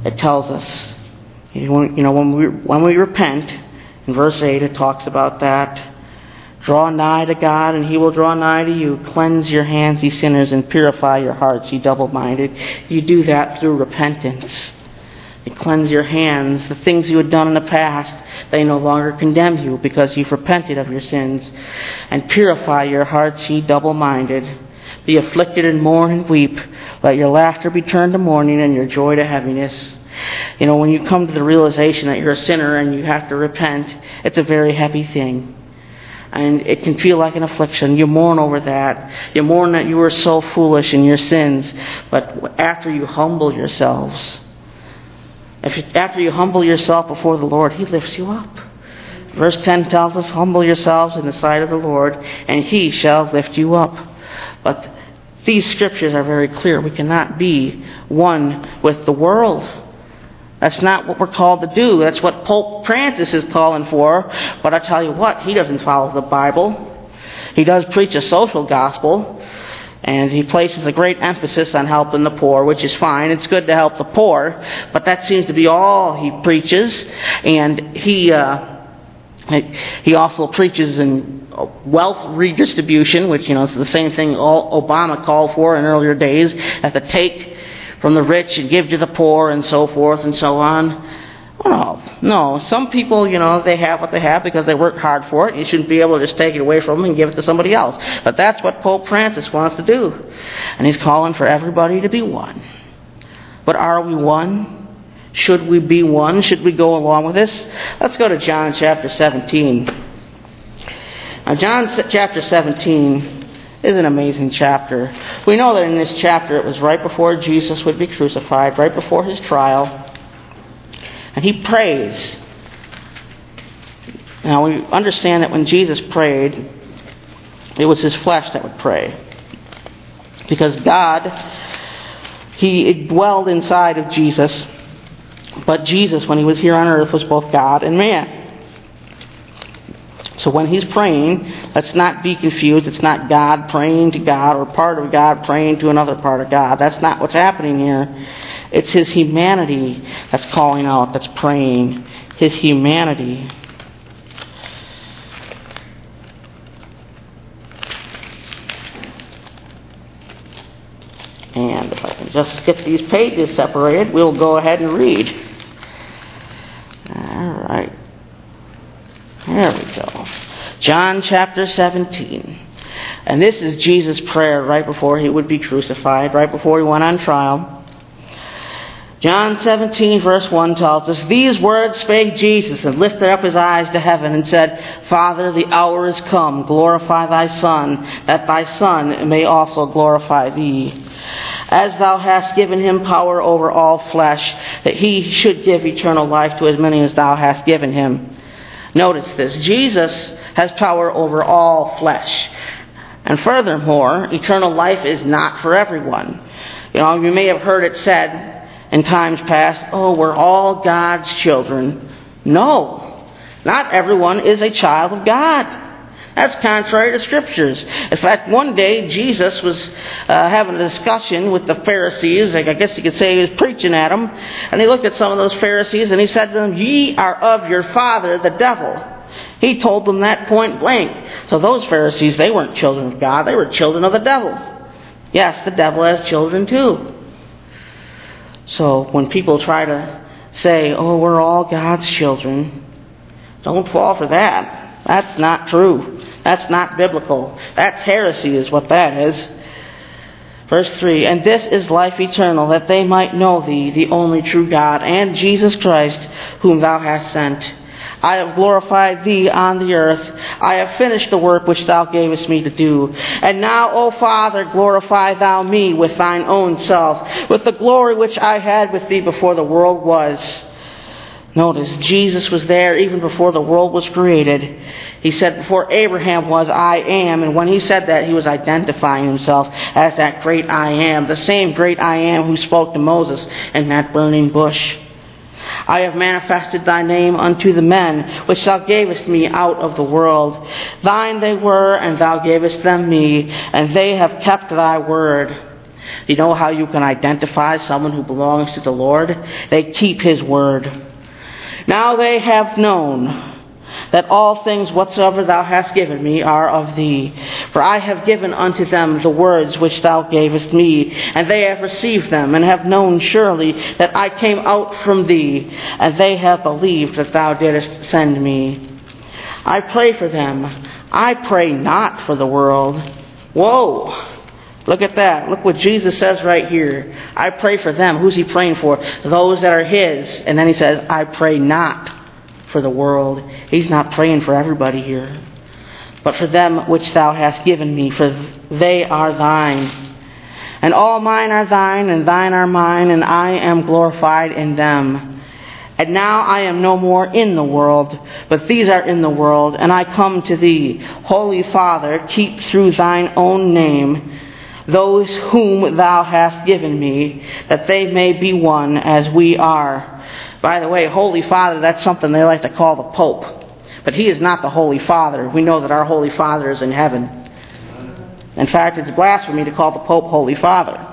it tells us, you know, when we, when we repent, in verse eight it talks about that. Draw nigh to God, and He will draw nigh to you. Cleanse your hands, ye sinners, and purify your hearts, ye double-minded. You do that through repentance. You cleanse your hands. The things you had done in the past, they no longer condemn you because you've repented of your sins. And purify your hearts, ye double-minded. Be afflicted and mourn and weep. Let your laughter be turned to mourning and your joy to heaviness. You know, when you come to the realization that you're a sinner and you have to repent, it's a very heavy thing. And it can feel like an affliction. You mourn over that. You mourn that you were so foolish in your sins. But after you humble yourselves, if you, after you humble yourself before the Lord, He lifts you up. Verse ten tells us, humble yourselves in the sight of the Lord, and He shall lift you up. But these scriptures are very clear. We cannot be one with the world. That's not what we're called to do. That's what Pope Francis is calling for. But I tell you what, he doesn't follow the Bible. He does preach a social gospel. And he places a great emphasis on helping the poor, which is fine. It's good to help the poor. But that seems to be all he preaches. And he uh, he also preaches in wealth redistribution, which, you know, is the same thing Obama called for in earlier days, have to take from the rich and give to the poor and so forth and so on. Well, no, no. Some people, you know, they have what they have because they work hard for it. You shouldn't be able to just take it away from them and give it to somebody else. But that's what Pope Francis wants to do. And he's calling for everybody to be one. But are we one? Should we be one? Should we go along with this? Let's go to John chapter seventeen. Now, John chapter seventeen is an amazing chapter. We know that in this chapter it was right before Jesus would be crucified, right before His trial. And He prays. Now we understand that when Jesus prayed, it was His flesh that would pray. Because God, He dwelled inside of Jesus. But Jesus, when He was here on earth, was both God and man. So when He's praying, let's not be confused. It's not God praying to God or part of God praying to another part of God. That's not what's happening here. It's His humanity that's calling out, that's praying. His humanity. And if I can just get these pages separated, we'll go ahead and read. All right. There we go. John chapter seventeen. And this is Jesus' prayer right before He would be crucified, right before He went on trial. John seventeen verse one tells us, These words spake Jesus, and lifted up His eyes to heaven, and said, Father, the hour is come. Glorify Thy Son, that Thy Son may also glorify Thee. As Thou hast given Him power over all flesh, that He should give eternal life to as many as Thou hast given Him. Notice this. Jesus has power over all flesh. And furthermore, eternal life is not for everyone. You know, you may have heard it said in times past, oh, we're all God's children. No, not everyone is a child of God. That's contrary to Scriptures. In fact, one day Jesus was uh, having a discussion with the Pharisees. Like I guess you could say He was preaching at them. And He looked at some of those Pharisees and He said to them, Ye are of your father, the devil. He told them that point blank. So those Pharisees, they weren't children of God. They were children of the devil. Yes, the devil has children too. So when people try to say, oh, we're all God's children, don't fall for that. That's not true. That's not biblical. That's heresy is what that is. Verse three, And this is life eternal, that they might know Thee, the only true God, and Jesus Christ, whom Thou hast sent. I have glorified Thee on the earth. I have finished the work which Thou gavest me to do. And now, O Father, glorify Thou me with Thine own self, with the glory which I had with Thee before the world was. Notice, Jesus was there even before the world was created. He said, before Abraham was, I am. And when He said that, He was identifying Himself as that great I am, the same great I am who spoke to Moses in that burning bush. I have manifested Thy name unto the men, which Thou gavest me out of the world. Thine they were, and Thou gavest them me, and they have kept Thy word. You know how you can identify someone who belongs to the Lord? They keep His word. Now they have known that all things whatsoever thou hast given me are of thee. For I have given unto them the words which thou gavest me, and they have received them, and have known surely that I came out from thee, and they have believed that thou didst send me. I pray for them. I pray not for the world. Whoa! Look at that. Look what Jesus says right here. I pray for them. Who's He praying for? Those that are His. And then He says, I pray not for the world. He's not praying for everybody here, but for them which thou hast given me, for they are thine. And all mine are thine, and thine are mine, and I am glorified in them. And now I am no more in the world, but these are in the world, and I come to thee. Holy Father, keep through thine own name those whom thou hast given me, that they may be one as we are. By the way, Holy Father, that's something they like to call the Pope. But He is not the Holy Father. We know that our Holy Father is in heaven. In fact, it's blasphemy to call the Pope Holy Father.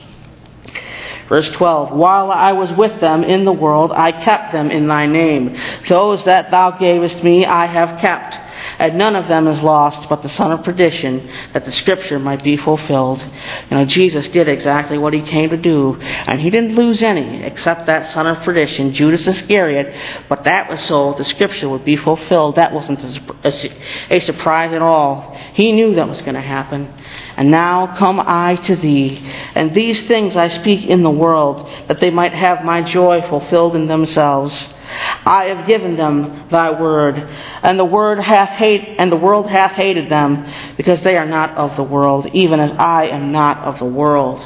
Verse twelve, while I was with them in the world, I kept them in thy name. Those that thou gavest me I have kept. And none of them is lost, but the son of perdition, that the scripture might be fulfilled. You know, Jesus did exactly what He came to do, and He didn't lose any, except that son of perdition, Judas Iscariot. But that was so the scripture would be fulfilled. That wasn't a surprise at all. He knew that was going to happen. And now come I to thee, and these things I speak in the world, that they might have my joy fulfilled in themselves. I have given them thy word, and the word hath hate, and the world hath hated them, because they are not of the world, even as I am not of the world.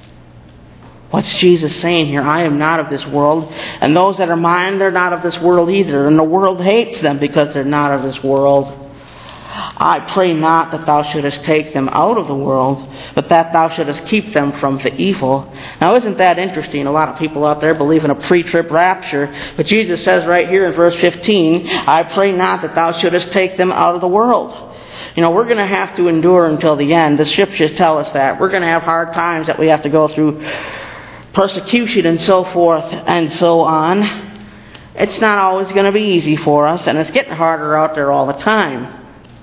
What's Jesus saying here? I am not of this world, and those that are mine, they're not of this world either, and the world hates them because they're not of this world. I pray not that thou shouldest take them out of the world, but that thou shouldest keep them from the evil. Now, isn't that interesting? A lot of people out there believe in a pre-trib rapture, but Jesus says right here in verse fifteen, I pray not that thou shouldest take them out of the world. You know, we're going to have to endure until the end. The scriptures tell us that. We're going to have hard times that we have to go through, persecution and so forth and so on. It's not always going to be easy for us, and it's getting harder out there all the time.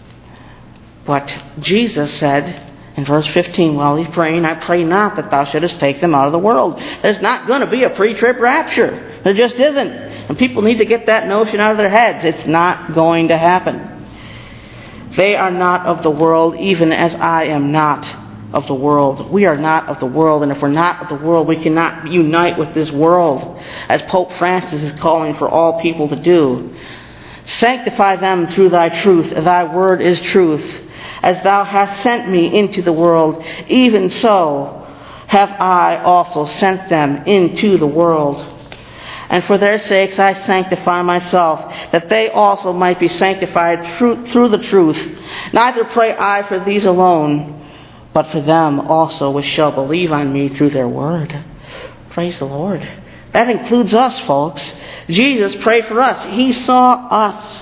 But Jesus said in verse fifteen, while He's praying, I pray not that thou shouldest take them out of the world. There's not going to be a pre-trib rapture. There just isn't. And people need to get that notion out of their heads. It's not going to happen. They are not of the world, even as I am not of the world. We are not of the world, and if we're not of the world, we cannot unite with this world, as Pope Francis is calling for all people to do. Sanctify them through thy truth. Thy word is truth. As thou hast sent me into the world, even so have I also sent them into the world. And for their sakes I sanctify myself, that they also might be sanctified through, through the truth. Neither pray I for these alone, but for them also which shall believe on me through their word. Praise the Lord. That includes us, folks. Jesus prayed for us. He saw us.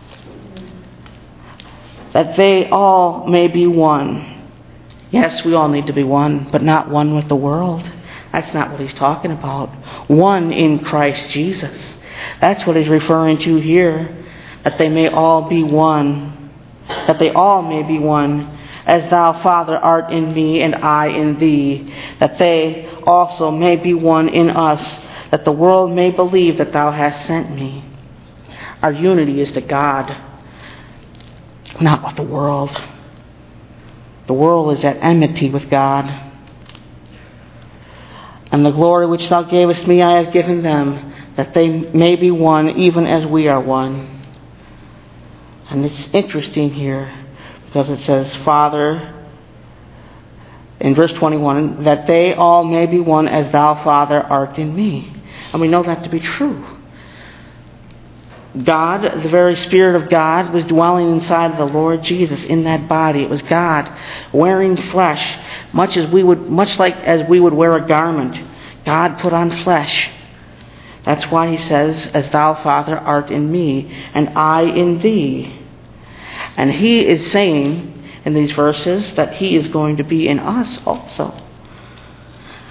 That they all may be one. Yes, we all need to be one, but not one with the world. That's not what He's talking about. One in Christ Jesus. That's what He's referring to here. That they may all be one. That they all may be one. As thou, Father, art in me and I in thee. That they also may be one in us. That the world may believe that thou hast sent me. Our unity is to God, not with the world. The world is at enmity with God. And the glory which thou gavest me I have given them, that they may be one, even as we are one. And it's interesting here, because it says, Father, in verse twenty-one, that they all may be one as thou, Father, art in me. And we know that to be true. God, the very Spirit of God, was dwelling inside of the Lord Jesus in that body. It was God wearing flesh, much as we would, much like as we would wear a garment. God put on flesh. That's why He says, as thou, Father, art in me, and I in thee. And He is saying in these verses that He is going to be in us also.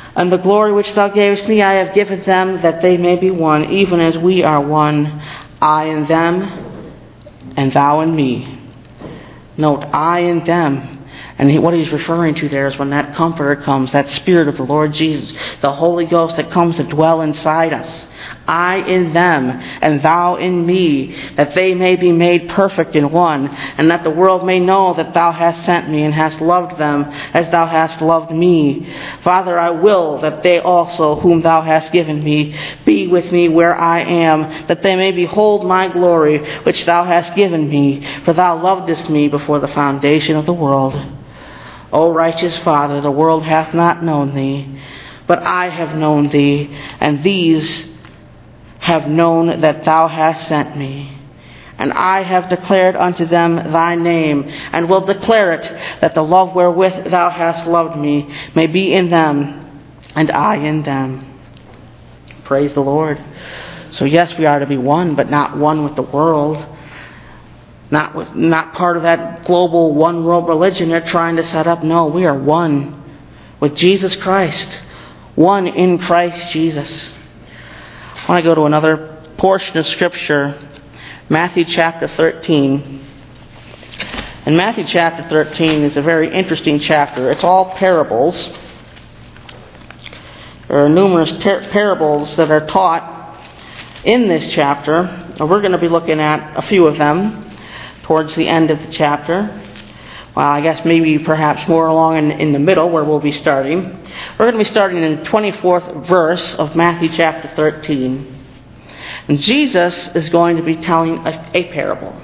And the glory which thou gavest me I have given them, that they may be one, even as we are one, I and them, and thou and me. Note, I and them. And he, what he's referring to there is when that Comforter comes, that Spirit of the Lord Jesus, the Holy Ghost that comes to dwell inside us. I in them, and thou in me, that they may be made perfect in one, and that the world may know that thou hast sent me, and hast loved them as thou hast loved me. Father, I will that they also, whom thou hast given me, be with me where I am, that they may behold my glory, which thou hast given me, for thou lovedest me before the foundation of the world. O righteous Father, the world hath not known thee, but I have known thee, and these have known that thou hast sent me. And I have declared unto them thy name, and will declare it, that the love wherewith thou hast loved me may be in them, and I in them. Praise the Lord. So yes, we are to be one, but not one with the world. Not with, not part of that global one world religion they're trying to set up. No, we are one with Jesus Christ. One in Christ Jesus. I want to go to another portion of Scripture, Matthew chapter thirteen. And Matthew chapter thirteen is a very interesting chapter. It's all parables. There are numerous ter- parables that are taught in this chapter. And we're going to be looking at a few of them towards the end of the chapter. Well, I guess maybe perhaps more along in, in the middle where we'll be starting. We're going to be starting in the twenty-fourth verse of Matthew chapter thirteen. And Jesus is going to be telling a, a parable.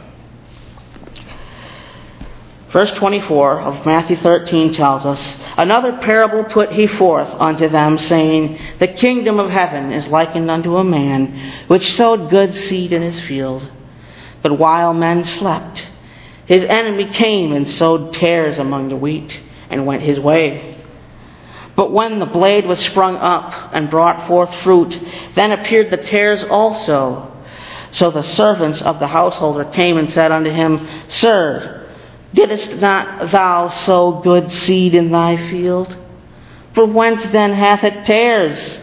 Verse twenty-four of Matthew thirteen tells us, Another parable put he forth unto them, saying, The kingdom of heaven is likened unto a man, which sowed good seed in his field. But while men slept, his enemy came and sowed tares among the wheat, and went his way. But when the blade was sprung up and brought forth fruit, then appeared the tares also. So the servants of the householder came and said unto him, Sir, didst not thou sow good seed in thy field? For whence then hath it tares?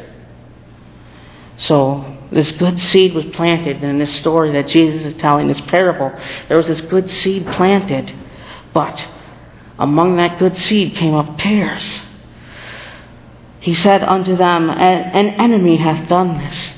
So this good seed was planted in this story that Jesus is telling, this parable. There was this good seed planted, but among that good seed came up tares. He said unto them, An enemy hath done this.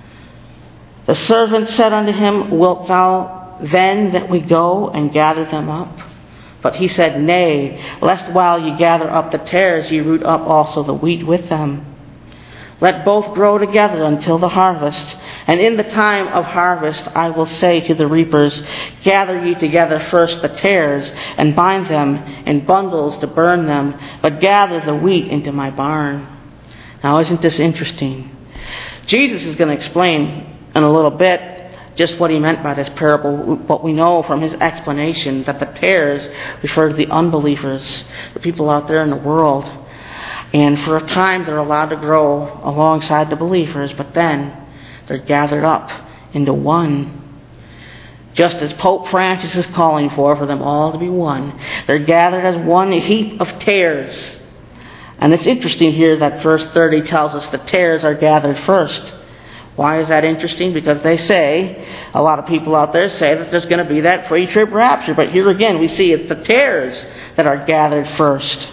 The servant said unto him, Wilt thou then that we go and gather them up? But he said, Nay, lest while ye gather up the tares, ye root up also the wheat with them. Let both grow together until the harvest. And in the time of harvest I will say to the reapers, Gather ye together first the tares, and bind them in bundles to burn them, but gather the wheat into my barn. Now isn't this interesting? Jesus is going to explain in a little bit just what he meant by this parable, but we know from his explanation that the tares refer to the unbelievers, the people out there in the world. And for a time they're allowed to grow alongside the believers, but then they're gathered up into one. Just as Pope Francis is calling for, for them all to be one. They're gathered as one heap of tares. And it's interesting here that verse thirty tells us the tares are gathered first. Why is that interesting? Because they say, a lot of people out there say that there's going to be that pre-trib rapture. But here again we see it's the tares that are gathered first.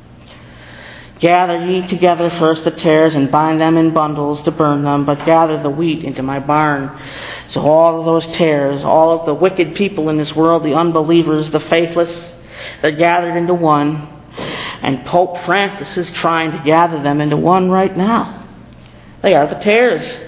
Gather ye together first the tares, and bind them in bundles to burn them, but gather the wheat into my barn. So all of those tares, all of the wicked people in this world, the unbelievers, the faithless, they're gathered into one. And Pope Francis is trying to gather them into one right now. They are the tares.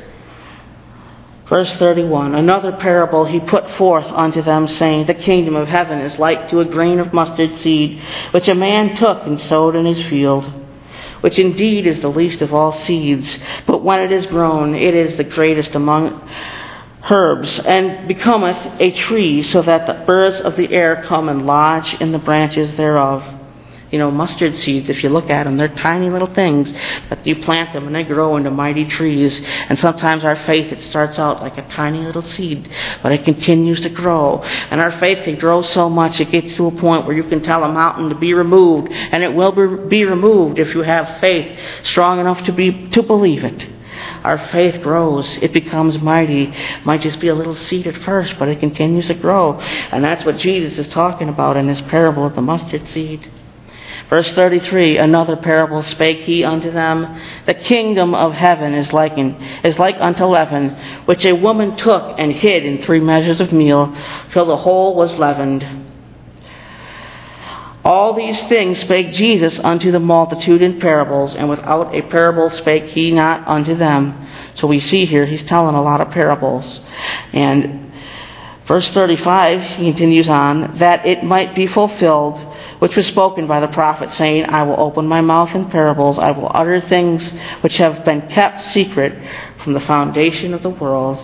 Verse thirty-one, Another parable he put forth unto them, saying, The kingdom of heaven is like to a grain of mustard seed, which a man took and sowed in his field, which indeed is the least of all seeds, but when it is grown, it is the greatest among herbs, and becometh a tree, so that the birds of the air come and lodge in the branches thereof. You know, mustard seeds, if you look at them, they're tiny little things, but you plant them and they grow into mighty trees. And sometimes our faith, it starts out like a tiny little seed, but it continues to grow. And our faith can grow so much, it gets to a point where you can tell a mountain to be removed, and it will be removed if you have faith strong enough to be to believe it. Our faith grows. It becomes mighty. It might just be a little seed at first, but it continues to grow. And that's what Jesus is talking about in this parable of the mustard seed. Verse thirty-three, another parable spake he unto them, the kingdom of heaven is like, in, is like unto leaven, which a woman took and hid in three measures of meal, till the whole was leavened. All these things spake Jesus unto the multitude in parables, and without a parable spake he not unto them. So we see here he's telling a lot of parables. And verse thirty-five, he continues on, that it might be fulfilled, which was spoken by the prophet, saying, I will open my mouth in parables, I will utter things which have been kept secret from the foundation of the world.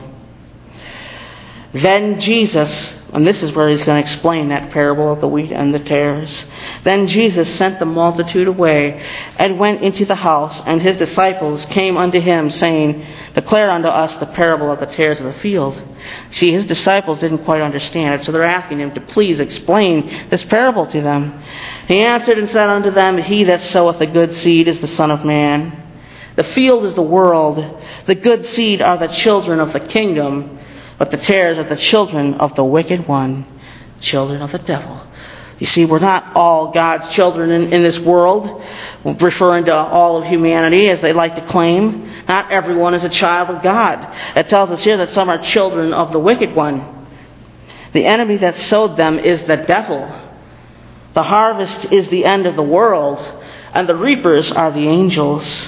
Then Jesus, and this is where he's going to explain that parable of the wheat and the tares. Then Jesus sent the multitude away, and went into the house, and his disciples came unto him, saying, Declare unto us the parable of the tares of the field. See, his disciples didn't quite understand it, so they're asking him to please explain this parable to them. He answered and said unto them, He that soweth the good seed is the Son of Man. The field is the world. The good seed are the children of the kingdom, but the tares are the children of the wicked one, children of the devil. You see, we're not all God's children in, in this world, referring to all of humanity as they like to claim. Not everyone is a child of God. It tells us here that some are children of the wicked one. The enemy that sowed them is the devil. The harvest is the end of the world, and the reapers are the angels.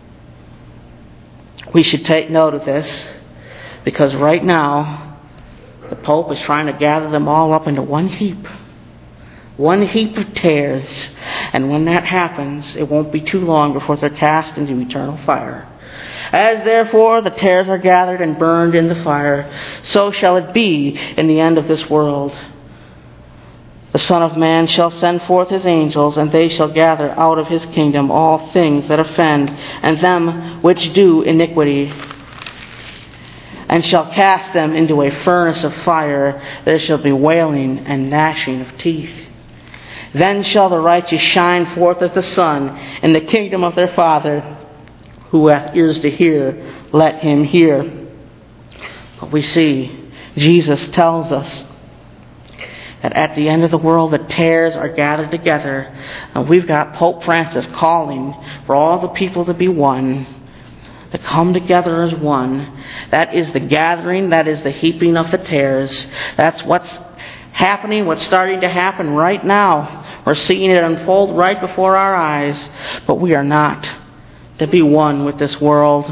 We should take note of this, because right now, the Pope is trying to gather them all up into one heap. One heap of tares. And when that happens, it won't be too long before they're cast into eternal fire. As therefore the tares are gathered and burned in the fire, so shall it be in the end of this world. The Son of Man shall send forth his angels, and they shall gather out of his kingdom all things that offend, and them which do iniquity, and shall cast them into a furnace of fire. There shall be wailing and gnashing of teeth. Then shall the righteous shine forth as the sun in the kingdom of their Father. Who hath ears to hear, let him hear. But we see, Jesus tells us that at the end of the world, the tares are gathered together. And we've got Pope Francis calling for all the people to be one, to come together as one. That is the gathering, that is the heaping of the tares. That's what's happening, what's starting to happen right now. We're seeing it unfold right before our eyes, but we are not to be one with this world.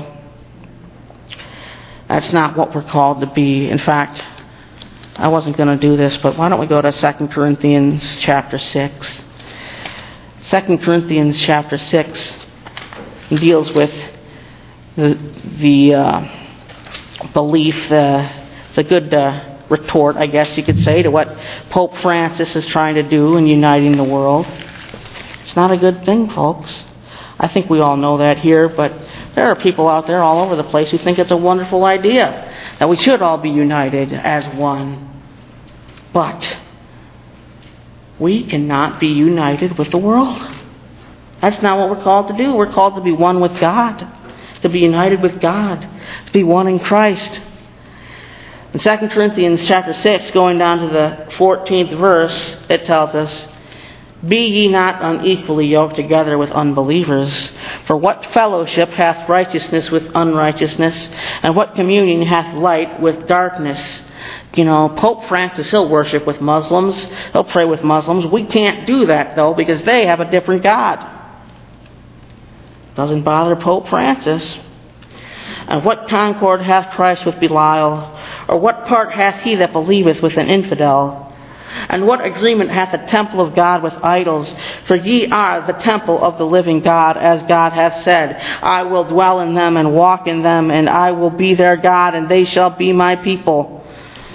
That's not what we're called to be. In fact, I wasn't going to do this, but why don't we go to Second Corinthians chapter six. Second Corinthians chapter six deals with the, the uh, belief. Uh, it's a good uh, retort, I guess you could say, to what Pope Francis is trying to do in uniting the world. It's not a good thing, folks. I think we all know that here, but there are people out there all over the place who think it's a wonderful idea, that we should all be united as one. But we cannot be united with the world. That's not what we're called to do. We're called to be one with God, to be united with God, to be one in Christ. In Second Corinthians chapter six, going down to the fourteenth verse, it tells us, Be ye not unequally yoked together with unbelievers. For what fellowship hath righteousness with unrighteousness? And what communion hath light with darkness? You know, Pope Francis, he'll worship with Muslims. He'll pray with Muslims. We can't do that, though, because they have a different God. Doesn't bother Pope Francis. And what concord hath Christ with Belial? Or what part hath he that believeth with an infidel? And what agreement hath the temple of God with idols? For ye are the temple of the living God, as God hath said, I will dwell in them and walk in them, and I will be their God, and they shall be my people.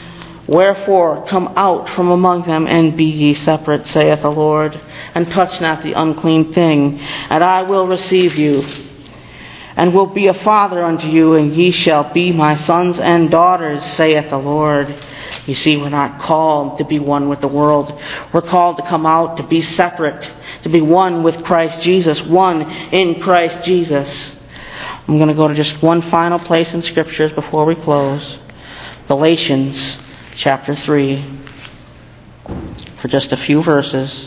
Wherefore, come out from among them, and be ye separate, saith the Lord, and touch not the unclean thing, and I will receive you, and will be a father unto you, and ye shall be my sons and daughters, saith the Lord. You see, we're not called to be one with the world. We're called to come out, to be separate, to be one with Christ Jesus, one in Christ Jesus. I'm going to go to just one final place in Scriptures before we close. Galatians chapter three, for just a few verses.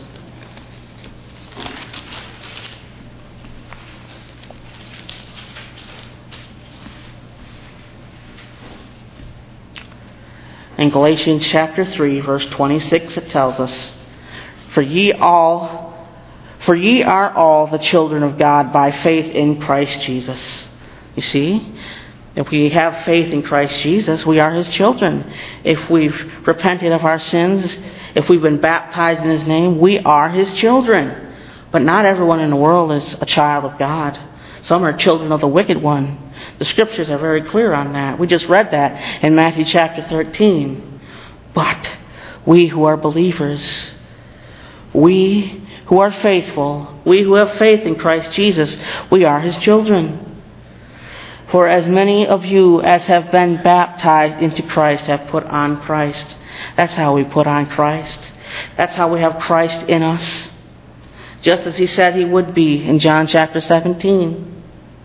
In Galatians chapter three, verse twenty-six, it tells us, For ye all, for ye are all the children of God by faith in Christ Jesus. You see? If we have faith in Christ Jesus, we are His children. If we've repented of our sins, if we've been baptized in His name, we are His children. But not everyone in the world is a child of God. Some are children of the wicked one. The Scriptures are very clear on that. We just read that in Matthew chapter thirteen. But we who are believers, we who are faithful, we who have faith in Christ Jesus, we are His children. For as many of you as have been baptized into Christ have put on Christ. That's how we put on Christ. That's how we have Christ in us. Just as He said He would be in John chapter seventeen.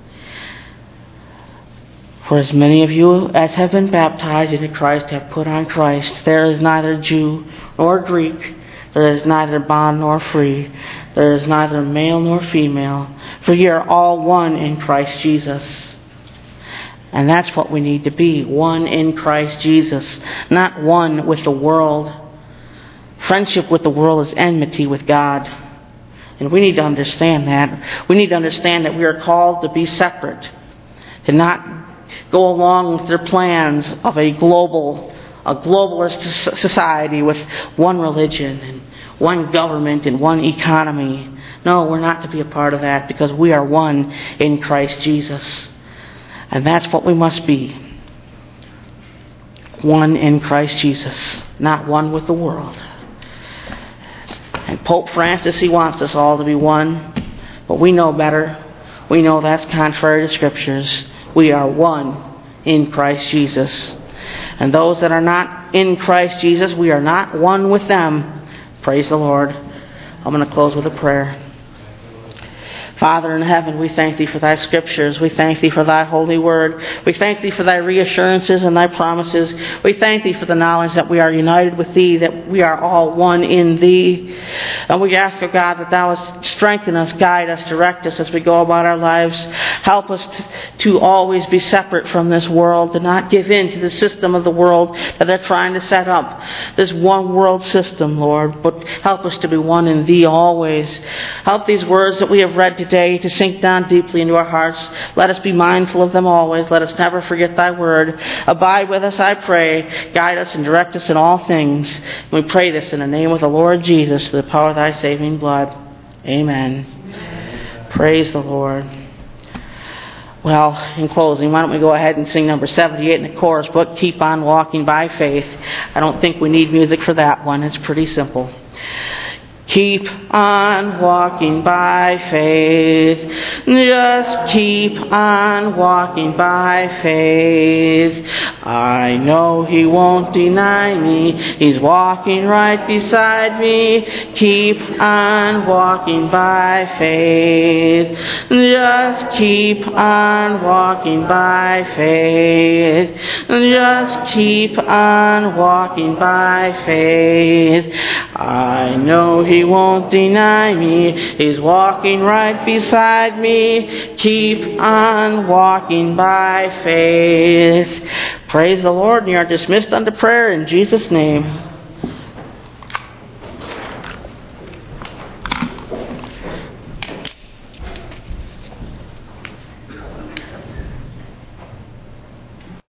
For as many of you as have been baptized into Christ have put on Christ. There is neither Jew nor Greek. There is neither bond nor free. There is neither male nor female. For ye are all one in Christ Jesus. And that's what we need to be, one in Christ Jesus, not one with the world. Friendship with the world is enmity with God. And we need to understand that. We need to understand that we are called to be separate, to not go along with their plans of a global, a globalist society with one religion and one government and one economy. No, we're not to be a part of that, because we are one in Christ Jesus. And that's what we must be. One in Christ Jesus, not one with the world. And Pope Francis, he wants us all to be one, but we know better. We know that's contrary to Scriptures. We are one in Christ Jesus. And those that are not in Christ Jesus, we are not one with them. Praise the Lord. I'm going to close with a prayer. Father in heaven, we thank Thee for Thy Scriptures. We thank Thee for Thy holy word. We thank Thee for Thy reassurances and Thy promises. We thank Thee for the knowledge that we are united with Thee, that we are all one in Thee. And we ask, O God, that Thou would strengthen us, guide us, direct us as we go about our lives. Help us to, to always be separate from this world, to not give in to the system of the world that they're trying to set up. This one world system, Lord. But help us to be one in Thee always. Help these words that we have read today to sink down deeply into our hearts. Let us be mindful of them always. Let us never forget Thy word. Abide with us, I pray. Guide us and direct us in all things. We pray this in the name of the Lord Jesus, through the power of Thy saving blood. Amen. Amen. Praise the Lord. Well, in closing, why don't we go ahead and sing number seventy-eight in the chorus book, Keep On Walking by Faith. I don't think we need music for that one. It's pretty simple. Keep on walking by faith. Just keep on walking by faith. I know He won't deny me. He's walking right beside me. Keep on walking by faith. Just keep on walking by faith. Just keep on walking by faith. I know He won't deny me. He's walking right beside me. Keep on walking by faith. Praise the Lord, and you are dismissed unto prayer in Jesus' name.